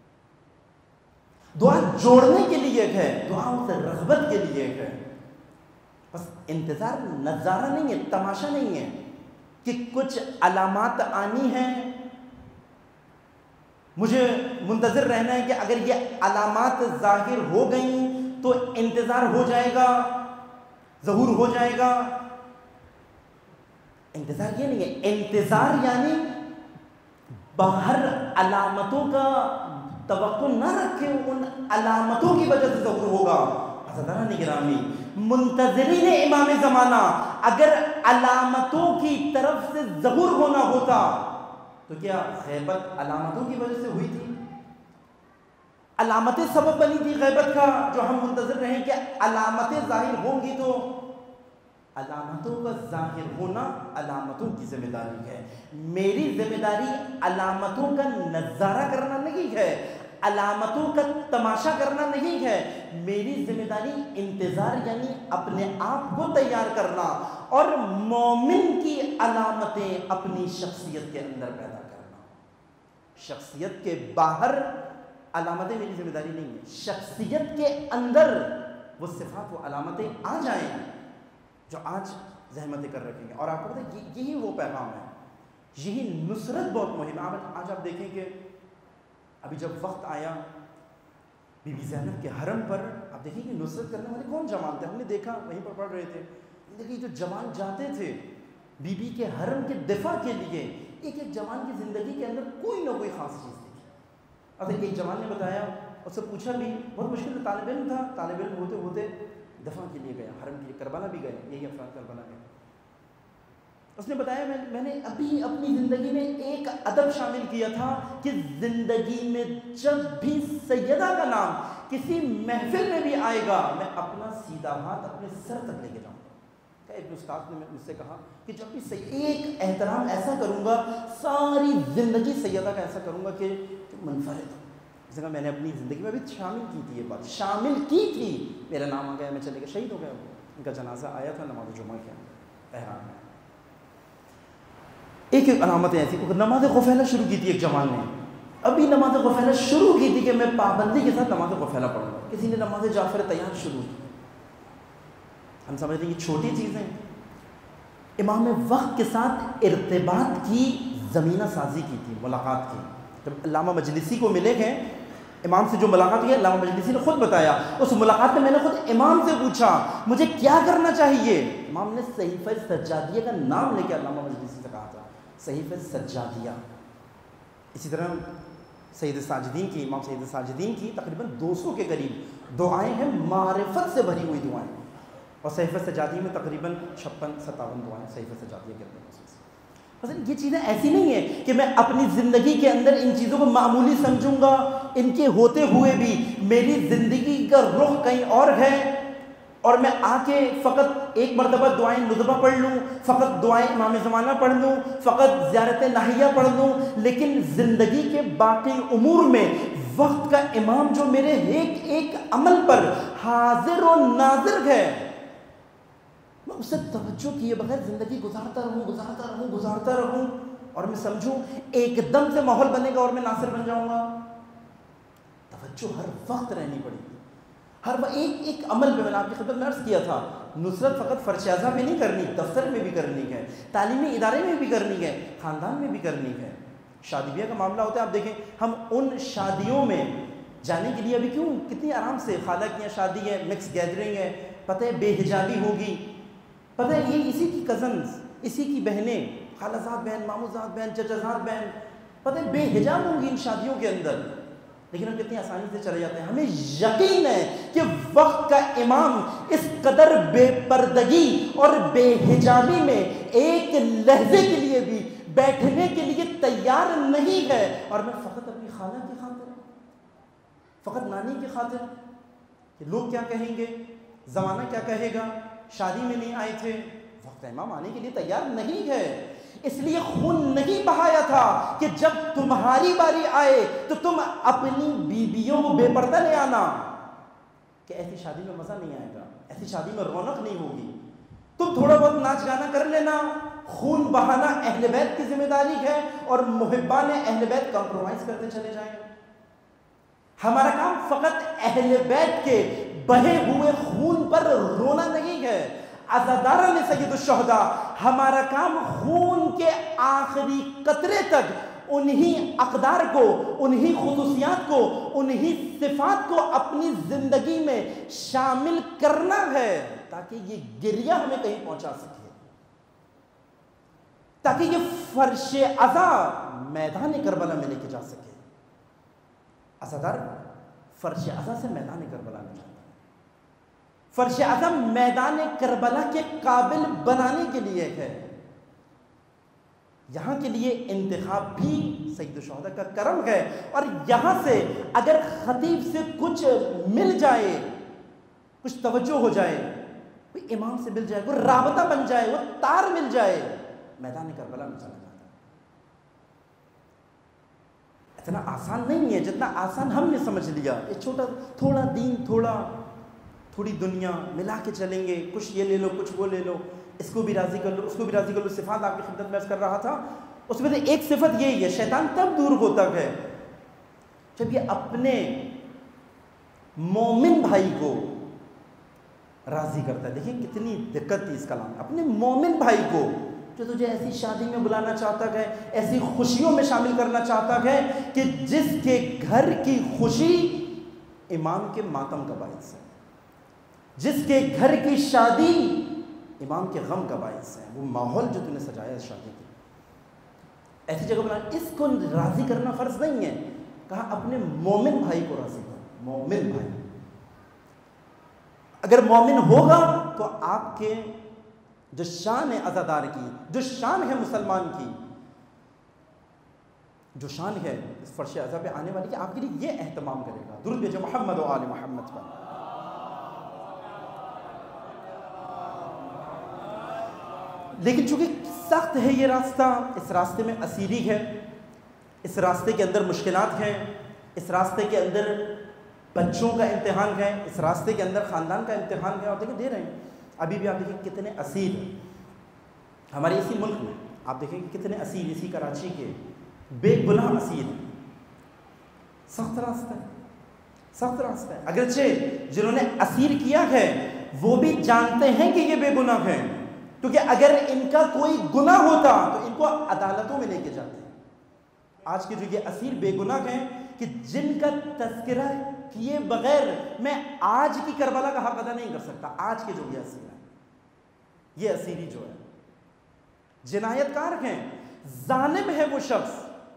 دعا جوڑنے کے لیے ہے، دعا اس رغبت کے لیے ہے۔ بس انتظار نظارہ نہیں ہے، تماشا نہیں ہے کہ کچھ علامات آنی ہیں، مجھے منتظر رہنا ہے کہ اگر یہ علامات ظاہر ہو گئیں تو انتظار ہو جائے گا، ظہور ہو جائے گا. انتظار یہ نہیں ہے، انتظار یعنی باہر علامتوں کا توقع نہ رکھے، ان علامتوں کی وجہ سے ظہور ہوگا. حضرات گرامی، منتظرین امام زمانہ اگر علامتوں کی طرف سے ظہور ہونا ہوتا تو کیا غیبت علامتوں کی وجہ سے ہوئی تھی؟ علامتیں سبب بنی تھی غیبت کا جو ہم منتظر رہیں کہ علامتیں ظاہر ہوں گی. تو علامتوں کا ظاہر ہونا علامتوں کی ذمہ داری ہے. میری ذمہ داری علامتوں کا نظارہ کرنا نہیں ہے، علامتوں کا تماشا کرنا نہیں ہے. میری ذمہ داری انتظار یعنی اپنے آپ کو تیار کرنا اور مومن کی علامتیں اپنی شخصیت کے اندر پیدا کرنا. شخصیت کے باہر علامتیں میری ذمہ داری نہیں ہے، شخصیت کے اندر وہ صفات و علامتیں آ جائیں جو آج زحمتیں کر رکھیں گے. اور آپ کو پتہ ہے یہی وہ پیغام ہے، یہی نصرت بہت مہم ہے. آج آپ دیکھیں کہ ابھی جب وقت آیا بی بی زینب کے حرم پر، آپ دیکھیں کہ نصرت کرنے والے کون جوان تھے. ہم نے دیکھا وہیں پر پڑھ رہے تھے، دیکھیں جو جوان جاتے تھے بی بی کے حرم کے دفاع کے لیے، ایک ایک جوان کی زندگی کے اندر کوئی نہ کوئی خاص چیز تھی. اب ایک جوان نے بتایا، اس سے پوچھا بھی، بہت مشکل سے طالب علم تھا، طالب علم ہوتے ہوتے دفاع کے لیے گیا، حرم کے لیے کربلا بھی گئے، یہی افراد کربلا گئے. اس نے بتایا میں نے ابھی اپنی زندگی میں ایک ادب شامل کیا تھا کہ زندگی میں جب بھی سیدہ کا نام کسی محفل میں بھی آئے گا میں اپنا سیدھا ہاتھ اپنے سر تک لے کے جاؤں گا. ایک استاد نے مجھ سے کہا کہ جب بھی ایک احترام ایسا کروں گا، ساری زندگی سیدہ کا ایسا کروں گا کہ منفرد. اس نے کہا میں نے اپنی زندگی میں بھی شامل کی تھی، یہ بات شامل کی تھی، میرا نام آ گیا، میں چلے گیا، شہید ہو گیا. ان کا جنازہ آیا تھا نماز جمعہ کے احرام میں. ایک ایک علامتیں ایسی. نماز غفیلہ شروع کی تھی ایک جوان نے، ابھی نماز غفیلہ شروع کی تھی کہ میں پابندی کے ساتھ نماز غفیلہ پڑھوں گا. کسی نے نماز جعفر تیار شروع کی. ہم سمجھتے ہیں یہ چھوٹی چیزیں. امام وقت کے ساتھ ارتباط کی زمینہ سازی کی تھی، ملاقات کی. جب علامہ مجلسی کو ملے گئے، امام سے جو ملاقات ہوئی، علامہ مجلسی نے خود بتایا، اس ملاقات میں نے خود امام سے پوچھا مجھے کیا کرنا چاہیے. امام نے صحیفہ سجادیہ کا نام لے کے علامہ مجلسی سے کہا تھا، صحیفہ سجادیہ. اسی طرح سید ساجدین کی، امام سید ساجدین کی تقریباً 200 کے قریب دعائیں ہیں، معرفت سے بھری ہوئی دعائیں. اور صحیفہ سجادیہ میں تقریباً 56-57 دعائیں صحیفہ سجادیہ کے اندر. یہ چیزیں ایسی نہیں ہیں کہ میں اپنی زندگی کے اندر ان چیزوں کو معمولی سمجھوں گا، ان کے ہوتے ہوئے بھی میری زندگی کا رخ کہیں اور ہے اور میں آ کے فقط ایک مرتبہ دعائیں ندبہ پڑھ لوں، فقط دعائیں امام زمانہ پڑھ لوں، فقط زیارت ناہیہ پڑھ لوں، لیکن زندگی کے باقی امور میں وقت کا امام جو میرے ایک ایک عمل پر حاضر و ناظر ہے، میں اسے توجہ کیے بغیر زندگی گزارتا رہوں اور میں سمجھوں ایک دم سے ماحول بنے گا اور میں ناصر بن جاؤں گا. توجہ ہر وقت رہنی پڑے گی، ہر ایک ایک عمل پہ. میں نے آپ کی خدمت میں عرض کیا تھا، نصرت فقط فرش اعضاء میں نہیں کرنی، دفتر میں بھی کرنی ہے، تعلیمی ادارے میں بھی کرنی ہے، خاندان میں بھی کرنی ہے. شادی بیاہ کا معاملہ ہوتا ہے، آپ دیکھیں ہم ان شادیوں میں جانے کے لیے ابھی کیوں کتنی آرام سے، خالہ کی یہاں شادی ہے، مکس گیدرنگ ہے، پتہ ہے بے حجابی ہوگی، پتہ ہے یہ اسی کی کزنز، اسی کی بہنیں، خالہ زاد بہن، مامو زاد بہن، چچا زاد بہن، پتہ ہے بے حجاب ہوں گی ان شادیوں کے اندر. لیکن ہم کتنی آسانی سے چلے جاتے ہیں. ہمیں یقین ہے کہ وقت کا امام اس قدر بے پردگی اور بے حجابی میں ایک لحظے کے لیے بھی بیٹھنے کے لیے تیار نہیں ہے. اور میں فقط اپنی خالہ کی خاطر، فقط نانی کی خاطر کہ لوگ کیا کہیں گے، زمانہ کیا کہے گا، شادی میں نہیں آئے تھے، وقت امام آنے کے لیے تیار نہیں ہے. اس لیے خون نہیں بہایا تھا کہ جب تمہاری باری آئے تو تم اپنی بیویوں کو بے پردہ لے آنا، کہ ایسی شادی میں مزہ نہیں آئے گا، ایسی شادی میں رونق نہیں ہوگی. تم تھوڑا بہت ناچ گانا کر لینا، خون بہانا اہل بیت کی ذمہ داری ہے اور محبان اہل بیت کمپرومائز کرتے چلے جائیں. ہمارا کام فقط اہل بیت کے بہے ہوئے خون پر رونا نہیں ہے. عزاداران سید الشہداء، ہمارا کام خون کے آخری قطرے تک انہی اقدار کو، انہی خصوصیات کو، انہی صفات کو اپنی زندگی میں شامل کرنا ہے تاکہ یہ گریہ ہمیں کہیں پہنچا سکے، تاکہ یہ فرش عزا میدان کربلا میں لے کے جا سکے۔ عزادار فرش عزا سے میدان کربلا میں جاتا ہے، فرش عزا میدان کربلا کے قابل بنانے کے لیے ہے۔ یہاں کے لیے انتخاب بھی سید الشہداء کا کرم ہے، اور یہاں سے اگر خطیب سے کچھ مل جائے، کچھ توجہ ہو جائے، کوئی امام سے مل جائے، کوئی رابطہ بن جائے، وہ تار مل جائے، میدان کربلا میں چلا جاتا ہے۔ اتنا آسان نہیں ہے جتنا آسان ہم نے سمجھ لیا، یہ چھوٹا تھوڑا دین، تھوڑی دنیا ملا کے چلیں گے، کچھ یہ لے لو، کچھ وہ لے لو، اس کو بھی راضی کر لو، اس کو بھی راضی کر لو۔ صفات آپ کی خدمت میں عرض کر رہا تھا، اس میں سے ایک صفت یہی ہے، شیطان تب دور ہوتا ہے جب یہ اپنے مومن بھائی کو راضی کرتا ہے۔ دیکھیں کتنی دقت تھی اس کلام میں، اپنے مومن بھائی کو جو تجھے ایسی شادی میں بلانا چاہتا ہے، ایسی خوشیوں میں شامل کرنا چاہتا ہے کہ جس کے گھر کی خوشی امام کے ماتم کا باعث ہے، جس کے گھر کی شادی امام کے غم کا باعث ہے، وہ ماحول جو تم نے سجایا ہے شادی کی، ایسی جگہ بلانا، اس کو راضی کرنا فرض نہیں ہے، کہا اپنے مومن بھائی کو راضی کرو۔ مومن بھائی اگر مومن ہوگا تو آپ کے جو شان ہے عزادار کی، جو شان ہے مسلمان کی، جو شان ہے اس فرش عزا پہ آنے والی، کہ آپ کے لیے یہ اہتمام کرے گا۔ درود بھیجو محمد و آل محمد پر۔ لیکن چونکہ سخت ہے یہ راستہ، اس راستے میں اسیری ہے، اس راستے کے اندر مشکلات ہیں، اس راستے کے اندر بچوں کا امتحان ہے، اس راستے کے اندر خاندان کا امتحان ہے، اور دیکھیں دے رہے ہیں ابھی بھی۔ آپ دیکھیں کتنے اسیر ہیں ہمارے اسی ملک میں، آپ دیکھیں کتنے اسیر اسی کراچی کے بے گناہ اسیر ہیں۔ سخت راستہ ہے، سخت راستہ ہے، اگرچہ جنہوں نے اسیر کیا ہے وہ بھی جانتے ہیں کہ یہ بے گناہ ہیں، کیونکہ اگر ان کا کوئی گناہ ہوتا تو ان کو عدالتوں میں لے کے جاتے ہیں۔ آج کے جو یہ اسیر بے گناہ ہیں کہ جن کا تذکرہ کیے بغیر میں آج کی کربلا کا حق ادا نہیں کر سکتا، آج کے جو یہ اسیر ہیں، یہ اسیری جو ہے جنایت کار ہیں، ظالم ہے وہ شخص،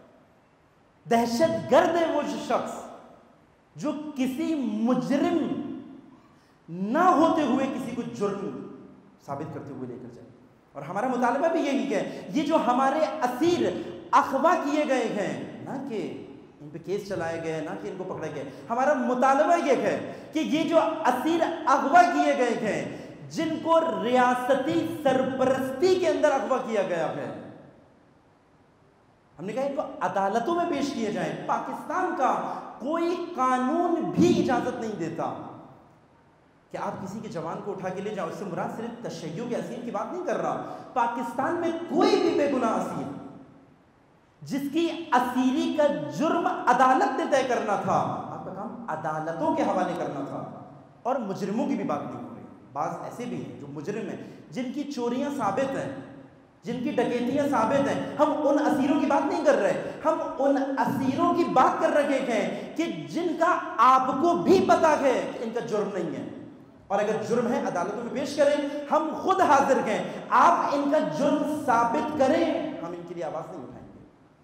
دہشت گرد ہے وہ شخص جو کسی مجرم نہ ہوتے ہوئے کسی کو جرم ثابت کرتے ہوئے لے کر جائے۔ اور ہمارا مطالبہ بھی یہی ہے، یہ جو ہمارے اسیر اغوا کیے گئے ہیں، نہ کہ ان پہ کیس چلائے گئے، نہ کہ ان کو پکڑے گئے، ہمارا مطالبہ یہ ہے کہ یہ جو اسیر اغوا کیے گئے ہیں، جن کو ریاستی سرپرستی کے اندر اغوا کیا گیا ہے، ہم نے کہا ان کو عدالتوں میں پیش کیے جائیں۔ پاکستان کا کوئی قانون بھی اجازت نہیں دیتا کہ آپ کسی کے جوان کو اٹھا کے لے جاؤ۔ اس سے مراد صرف تشیع کے اسیر کی بات نہیں کر رہا، پاکستان میں کوئی بھی بے گناہ اسیر جس کی اسیری کا جرم عدالت نے طے کرنا تھا، آپ کا کام عدالتوں کے حوالے کرنا تھا، اور مجرموں کی بھی بات نہیں ہو رہی۔ بعض ایسے بھی ہیں جو مجرم ہیں، جن کی چوریاں ثابت ہیں، جن کی ڈکیتیاں ثابت ہیں، ہم ان اسیروں کی بات نہیں کر رہے، ہم ان اسیروں کی بات کر رہے ہیں کہ جن کا آپ کو بھی پتا ہے کہ ان کا جرم نہیں ہے، اور اگر جرم ہے عدالتوں میں پیش کریں، ہم خود حاضر ہیں، آپ ان کا جرم ثابت کریں، ہم ان کے لیے آواز نہیں اٹھائیں گے۔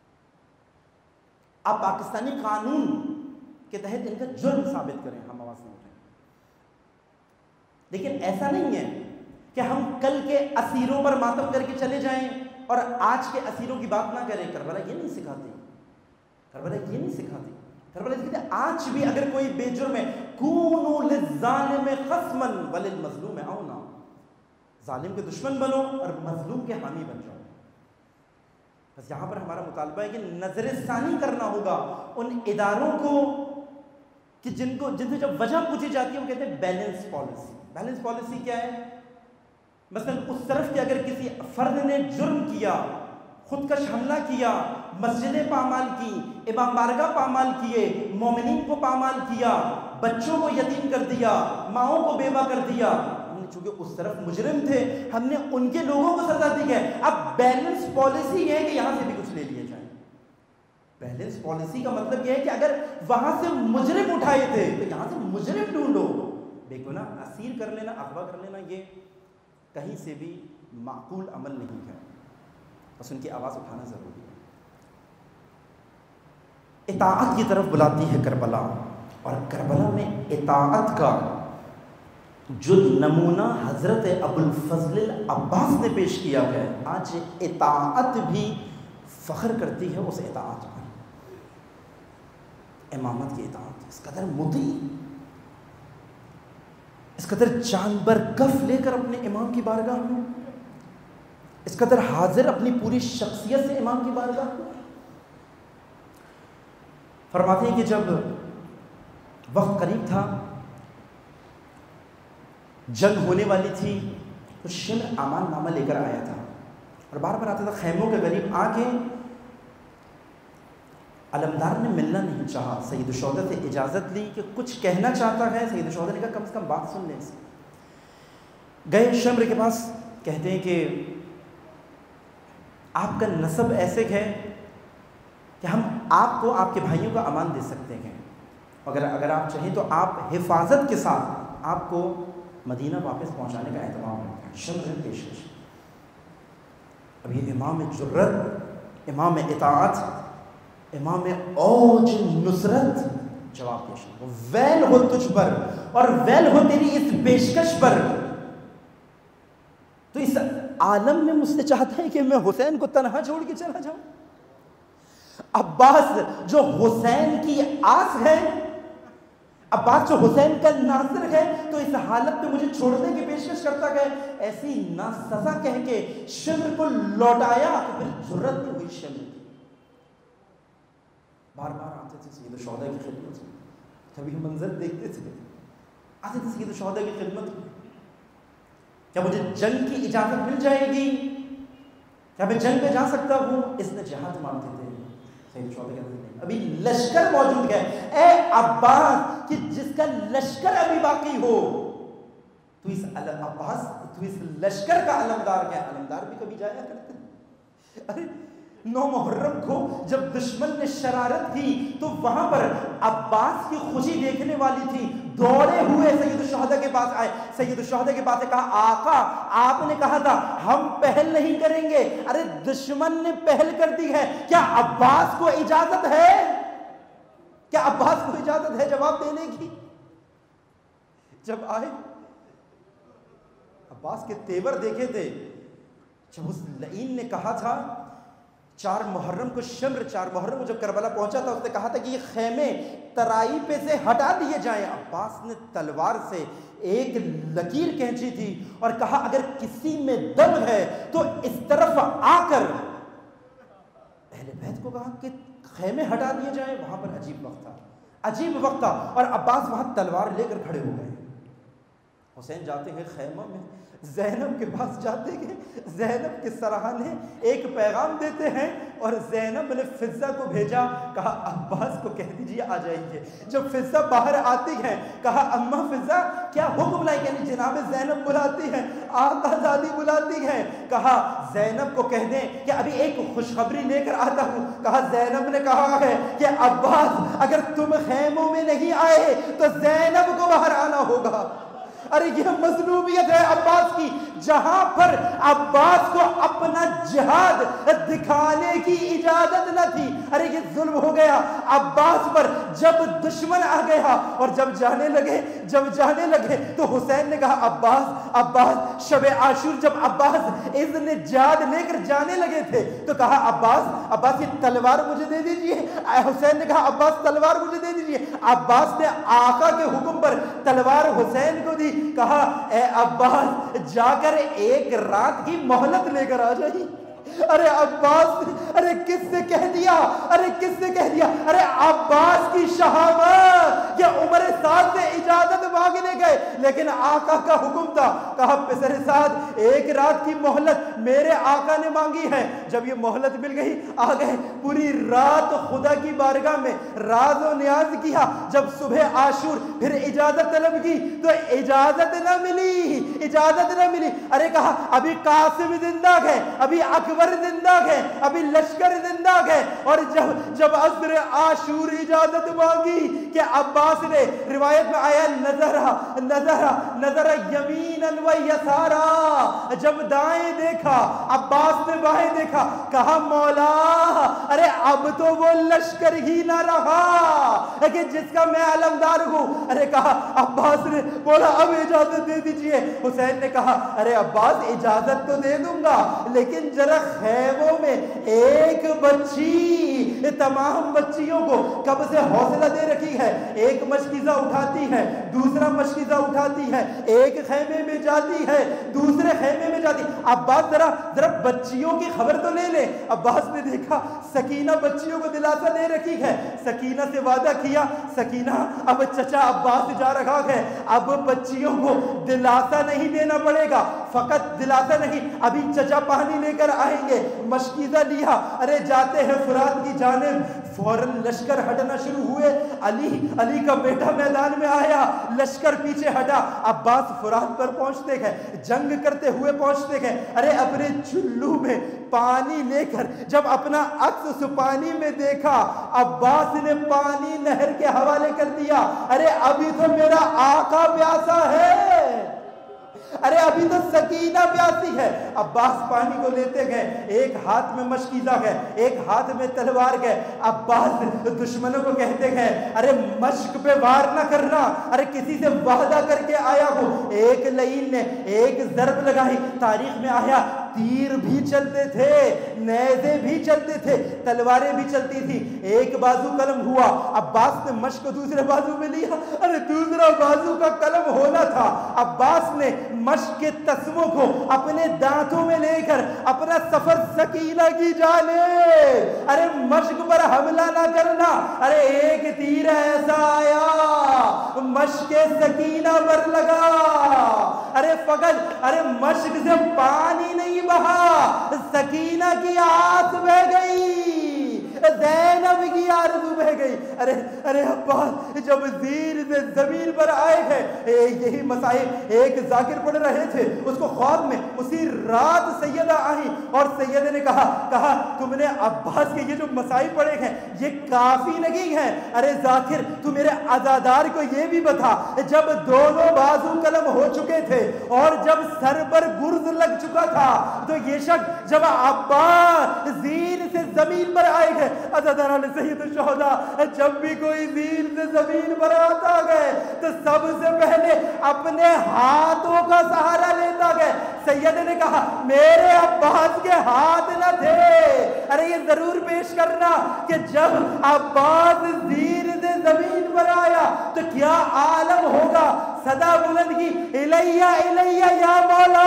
آپ پاکستانی قانون کے تحت ان کا جرم ثابت کریں، ہم آواز نہیں اٹھائیں گے۔ لیکن ایسا نہیں ہے کہ ہم کل کے اسیروں پر ماتم کر کے چلے جائیں اور آج کے اسیروں کی بات نہ کریں۔ کربلا یہ نہیں سکھاتی، کربلا یہ نہیں سکھاتی، کربلا یہ کہتے ہیں آج بھی اگر کوئی بے جرم ہے، کونوا للظالم خصما وللمظلوم عونا، ظالم کے دشمن بنو اور مظلوم کے حامی بن جاؤ۔ بس یہاں پر ہمارا مطالبہ ہے کہ نظر ثانی کرنا ہوگا ان اداروں کو کہ جن سے جب وجہ پوچھی جاتی ہے وہ کہتے ہیں بیلنس پالیسی۔ بیلنس پالیسی کیا ہے؟ مثلا اس طرف کہ اگر کسی فرد نے جرم کیا، خودکش حملہ کیا، مسجدیں پامال کی، امام بارگاہ پامال کیے، مومنین کو پامال کیا، بچوں کو یتیم کر دیا، ماؤں کو بیوہ کر دیا، ہم نے چونکہ اس طرف مجرم تھے ہم نے ان کے لوگوں کو سزا دی ہے۔ اب بیلنس پالیسی یہ ہے کہ یہاں سے بھی کچھ لے لیے جائیں، بیلنس پالیسی کا مطلب یہ ہے کہ اگر وہاں سے مجرم اٹھائے تھے تو یہاں سے مجرم ڈھونڈو، بے گناہ اسیر کر لینا، اغوا کر لینا، یہ کہیں سے بھی معقول عمل نہیں ہے، بس ان کی آواز اٹھانا ضروری ہے۔ اطاعت کی طرف بلاتی ہے کربلا، اور کربلا میں اطاعت کا جو نمونہ حضرت ابو الفضل العباس نے پیش کیا ہے، آج اطاعت بھی فخر کرتی ہے اس اطاعت پر، امامت کی اطاعت، اس قدر مطیع، اس قدر جان بر کف لے کر اپنے امام کی بارگاہ میں، اس قدر حاضر اپنی پوری شخصیت سے امام کی بارگاہ میں۔ فرماتے ہیں کہ جب وقت قریب تھا، جنگ ہونے والی تھی، تو شمر امان نامہ لے کر آیا تھا اور بار بار آتا تھا خیموں کے قریب آ کے، علمدار نے ملنا نہیں چاہا، سید الشہداء سے اجازت لی کہ کچھ کہنا چاہتا ہے، سید الشہداء نے کہا کم سے کم بات سن لیں، گئے شمر کے پاس، کہتے ہیں کہ آپ کا نسب ایسے ہے کہ ہم آپ کو آپ کے بھائیوں کا امان دے سکتے ہیں، اگر آپ چاہیں تو آپ حفاظت کے ساتھ آپ کو مدینہ واپس پہنچانے کا اہتمام ہے۔ شمر نے پیشکش، اب یہ امام جرت، امام اطاعت، امام اوج نصرت جواب پیش ہے، ویل ہو تجھ پر اور ویل ہو تیری اس پیشکش پر، تو اس عالم میں مجھ سے چاہتا ہے کہ میں حسین کو تنہا چھوڑ کے چلا جاؤں؟ عباس جو حسین کی آس ہے، عباس جو حسین کا ناصر ہے، تو اس حالت میں مجھے چھوڑنے کی پیشکش کرتا ہے، ایسی ناسزا کہہ کے شمر کو لوٹایا، تو پھر جرت نہیں ہوئی شمر کی۔ بار بار آتے تھے سید الشہداء کی خدمت میں، کبھی منظر دیکھتے تھے، آتے تھے سید الشہداء کی خدمت میں، کیا مجھے جنگ کی اجازت مل جائے گی؟ کیا میں جنگ پہ جا سکتا ہوں؟ اس نے جہاد مانگتے تھے، سید الشہداء کہتے تھے ابھی لشکر موجود ہے، اے عباس کہ جس کا لشکر ابھی باقی ہو، تو اس عباس تو اس لشکر کا علمدار کیا؟ علمدار بھی کبھی جایا کرتے؟ ارے 9 محرم کو جب دشمن نے شرارت کی تو وہاں پر عباس کی خوشی دیکھنے والی تھی، دوڑے ہوئے سید الشہداء کے پاس آئے، سید الشہداء کے پاس کہا آقا آپ نے کہا تھا ہم پہل نہیں کریں گے، ارے دشمن نے پہل کر دی ہے، کیا عباس کو اجازت ہے؟ کیا عباس کو اجازت ہے جواب دینے کی؟ جب آئے عباس کے تیور دیکھے تھے، جب اس لعین نے کہا تھا 4 محرم کو شمر 4 محرم کو جب کربلا پہنچا تھا، اس نے کہا تھا کہ یہ خیمے ترائی پہ سے ہٹا دیے جائیں، عباس نے تلوار سے ایک لکیر کھینچی تھی اور کہا اگر کسی میں دم ہے تو اس طرف آ کر، اہل بیت کو کہا کہ خیمے ہٹا دیے جائیں۔ وہاں پر عجیب وقت تھا، عجیب وقت تھا، اور عباس وہاں تلوار لے کر کھڑے ہو گئے۔ حسین جاتے ہیں خیمہ میں، زینب کے پاس جاتے ہیں، زینب کے سرحانے ایک پیغام دیتے ہیں، اور زینب نے فضہ کو بھیجا، کہا عباس کو کہہ دیجیے آ جائیں گے۔ جب فضہ باہر آتی ہے، کہا اماں فضہ کیا حکم لائے، یعنی جناب زینب بلاتی ہیں، آقا زادی بلاتی ہیں، کہا زینب کو کہہ دیں کہ ابھی ایک خوشخبری لے کر آتا ہوں۔ کہا زینب نے کہا ہے کہ عباس اگر تم خیموں میں نہیں آئے تو زینب کو باہر آنا ہوگا۔ ارے یہ مظلومیت ہے عباس کی، جہاں پر عباس کو اپنا جہاد دکھانے کی اجازت نہ تھی، ارے یہ ظلم ہو گیا عباس پر۔ جب دشمن آ گیا اور جب جانے لگے تو حسین نے کہا عباس شب عاشور جب عباس اذن جہاد لے کر جانے لگے تھے تو کہا عباس یہ تلوار مجھے دے دیجئے۔ حسین نے کہا عباس تلوار مجھے دے دیجئے۔ عباس نے آقا کے حکم پر تلوار حسین کو دی، کہا اے عباس جا کر ایک رات کی مہلت لے کر آ جائیے۔ ارے عباس، ارے کس سے کہہ دیا، ارے عباس کی شہامت، یہ عمر سعد سے اجازت مانگنے گئے، لیکن آقا کا حکم تھا، کہا پسر سعد ایک رات کی مہلت میرے آقا نے مانگی ہے۔ جب یہ مہلت مل گئی آ گئے، پوری رات خدا کی بارگاہ میں راز و نیاز کیا۔ جب صبح عاشور پھر اجازت طلب کی تو اجازت نہ ملی، اجازت نہ ملی. ارے کہا ابھی قاسم زندہ ہے, ابھی اکبر زندہ ہے, ابھی لشکر زندہ ہے. اور جب عصر عاشور اجازت مانگی کہ عباس نے, روایت میں آیا نظر یمینا و یسارا, جب دائیں دیکھا عباس نے بائیں دیکھا, کہا مولا ارے اب تو وہ لشکر ہی نہ رہا کہ جس کا میں علمدار ہوں. ارے کہا عباس نے بولا اب اجازت دے دیجئے. حسین نے کہا ارے عباس اجازت تو دے دوں گا, لیکن ذرا خیموں میں ایک بچی تمام بچیوں کو کب سے حوصلہ دے رکھی ہے, ایک مشکیزہ اٹھاتی ہے, دوسرا مشکیزہ اٹھاتی ہے, ایک خیمے میں جاتی ہے, دوسرے خیمے میں جاتی. عباس ذرا بچیوں کی خبر تو لے لے. عباس نے دیکھا سکینہ بچیوں کو دلاسا دے رکھی ہے, سکینہ سے وعدہ کیا, سکینہ اب چچا عباس جا رہا ہے, اب بچیوں کو دلاسا نہیں دینا پڑے گا, فقط دلاسا نہیں, ابھی چچا پانی لے کر آئیں گے. مشکیزہ لیا, ارے جاتے ہیں فرات کی جانب, فوراً لشکر ہٹنا شروع ہوئے. علی کا بیٹا میدان میں آیا, لشکر پیچھے ہٹا. عباس فرات پر پہنچتے گئے, جنگ کرتے ہوئے پہنچتے گئے. ارے اپنے چلو میں پانی لے کر جب اپنا عکس اس پانی میں دیکھا, عباس نے پانی نہر کے حوالے کر دیا. ارے ابھی تو میرا آقا پیاسا ہے, ارے ابھی تو سکینہ پیاسی ہے. عباس پانی کو لیتے گئے, ایک ہاتھ میں مشکیزہ ہے, ایک ہاتھ میں تلوار ہے. عباس دشمنوں کو کہتے گئے ارے مشک پہ وار نہ کرنا, ارے کسی سے وعدہ کر کے آیا ہو. ایک لعین نے ایک ضرب لگائی. تاریخ میں آیا تیر بھی چلتے تھے, نیزے بھی چلتے تھے, تلواریں بھی چلتی تھی. ایک بازو قلم ہوا, عباس نے مشک کو دوسرے بازو میں لیا. ارے دوسرا بازو کا قلم ہونا تھا. عباس نے مشک کے تسموں کو اپنے دانتوں میں لے کر اپنا سفر سکینہ کی جانب, ارے مشک پر حملہ نہ کرنا. ارے ایک تیر ایسا آیا مشک سکینہ پر لگا, ارے فقط ارے مشک سے پانی نہیں بہا, سکینہ کی آس بہ گئی, زینب کی آرزو بہ گئی. ارے عباس جب زیر سے زمین پر آئے ہیں, یہی مسائل ایک ذاکر پڑھ رہے تھے, اس کو خواب میں اسی رات سیدہ آئی اور سیدہ نے کہا تم نے عباس کے یہ جو مسائل پڑھے ہیں یہ کافی نہیں ہیں. ارے ذاکر تو میرے عزادار کو یہ بھی بتا, جب دونوں بازو قلم ہو چکے تھے اور جب سر پر گرز لگ چکا تھا, تو یہ شخص جب عباس زیر سے زمین پر آئے گئے, عزادار علیہ سید الشہداء جب بھی کوئی زیر سے زمین پر آتا گئے تو سب سے پہلے اپنے ہاتھوں کا سہارا لیتا گئے. سیدہ نے کہا میرے عباس کے ہاتھ نہ تھے. ارے یہ ضرور پیش کرنا کہ جب عباس زیر سے زمین پر آیا تو کیا عالم ہوگا. صدا بلند کی الیہ الیہ یا مولا,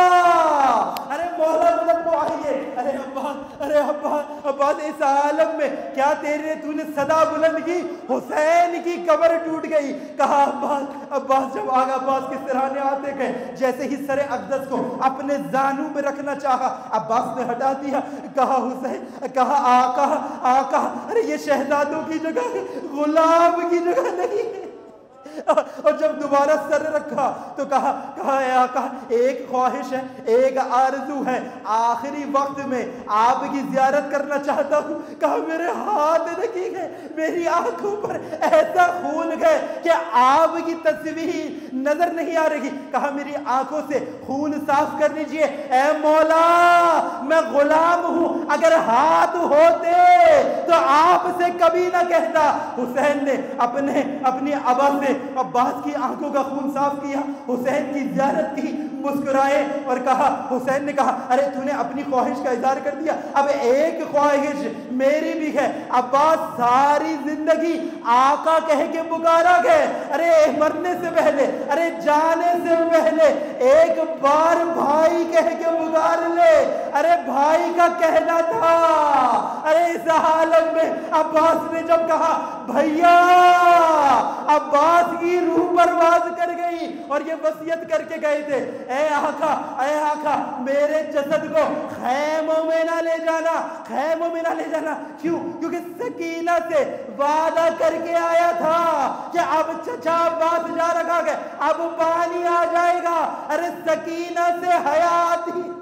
ارے مولا مدد کو آئیے. ارے عباس اس عالم میں کیا تو نے صدا بلند کی, حسین کی کمر ٹوٹ گئی. کہا عباس جب آگا, عباس کس طرح نے آتے گئے, جیسے ہی سر اقدس کو اپنے زانوں پہ رکھنا چاہا, عباس نے ہٹا دیا. کہا حسین, کہا آقا ارے یہ شہزادوں کی جگہ غلام کی جگہ نہیں ہے. اور جب دوبارہ سر رکھا تو کہا اے آقا ایک خواہش ہے, ایک آرزو ہے, آخری وقت میں آپ کی زیارت کرنا چاہتا ہوں. کہا میرے ہاتھ لگی گئے, میری آنکھوں پر ایسا خون گئے کہ آپ کی تصویر نظر نہیں آ رہی. کہا میری آنکھوں سے خون صاف کر لیجئے. اے مولا میں غلام ہوں, اگر ہاتھ ہوتے تو آپ سے کبھی نہ کہتا. حسین نے اپنی ابا سے عباس کی آنکھوں کا خون صاف کیا, حسین کی زیارت کی, مسکرائے اور کہا, حسین نے کہا ارے تو نے اپنی خواہش کا اظہار کر دیا, اب ایک خواہش میری بھی ہے. عباس ساری زندگی آقا کہہ کے پکارا گئے. ارے مرنے سے پہلے, ارے جانے سے پہلے ایک بار بھائی کہہ کے پکار لے. ارے بھائی کا کہنا تھا. ارے اس عالم میں عباس نے جب کہا بھیا, عباس کی روح پرواز کر گئی اور یہ وصیت کر کے گئے تھے, اے آقا میرے جسد کو خیموں میں نہ لے جانا، خیموں میں نہ لے جانا۔ کیوں؟ کیونکہ سکینہ سے وعدہ کر کے آیا تھا کہ اب چچا عباس جا رکھا کہ اب پانی آ جائے گا۔ ارے سکینہ سے حیات ہی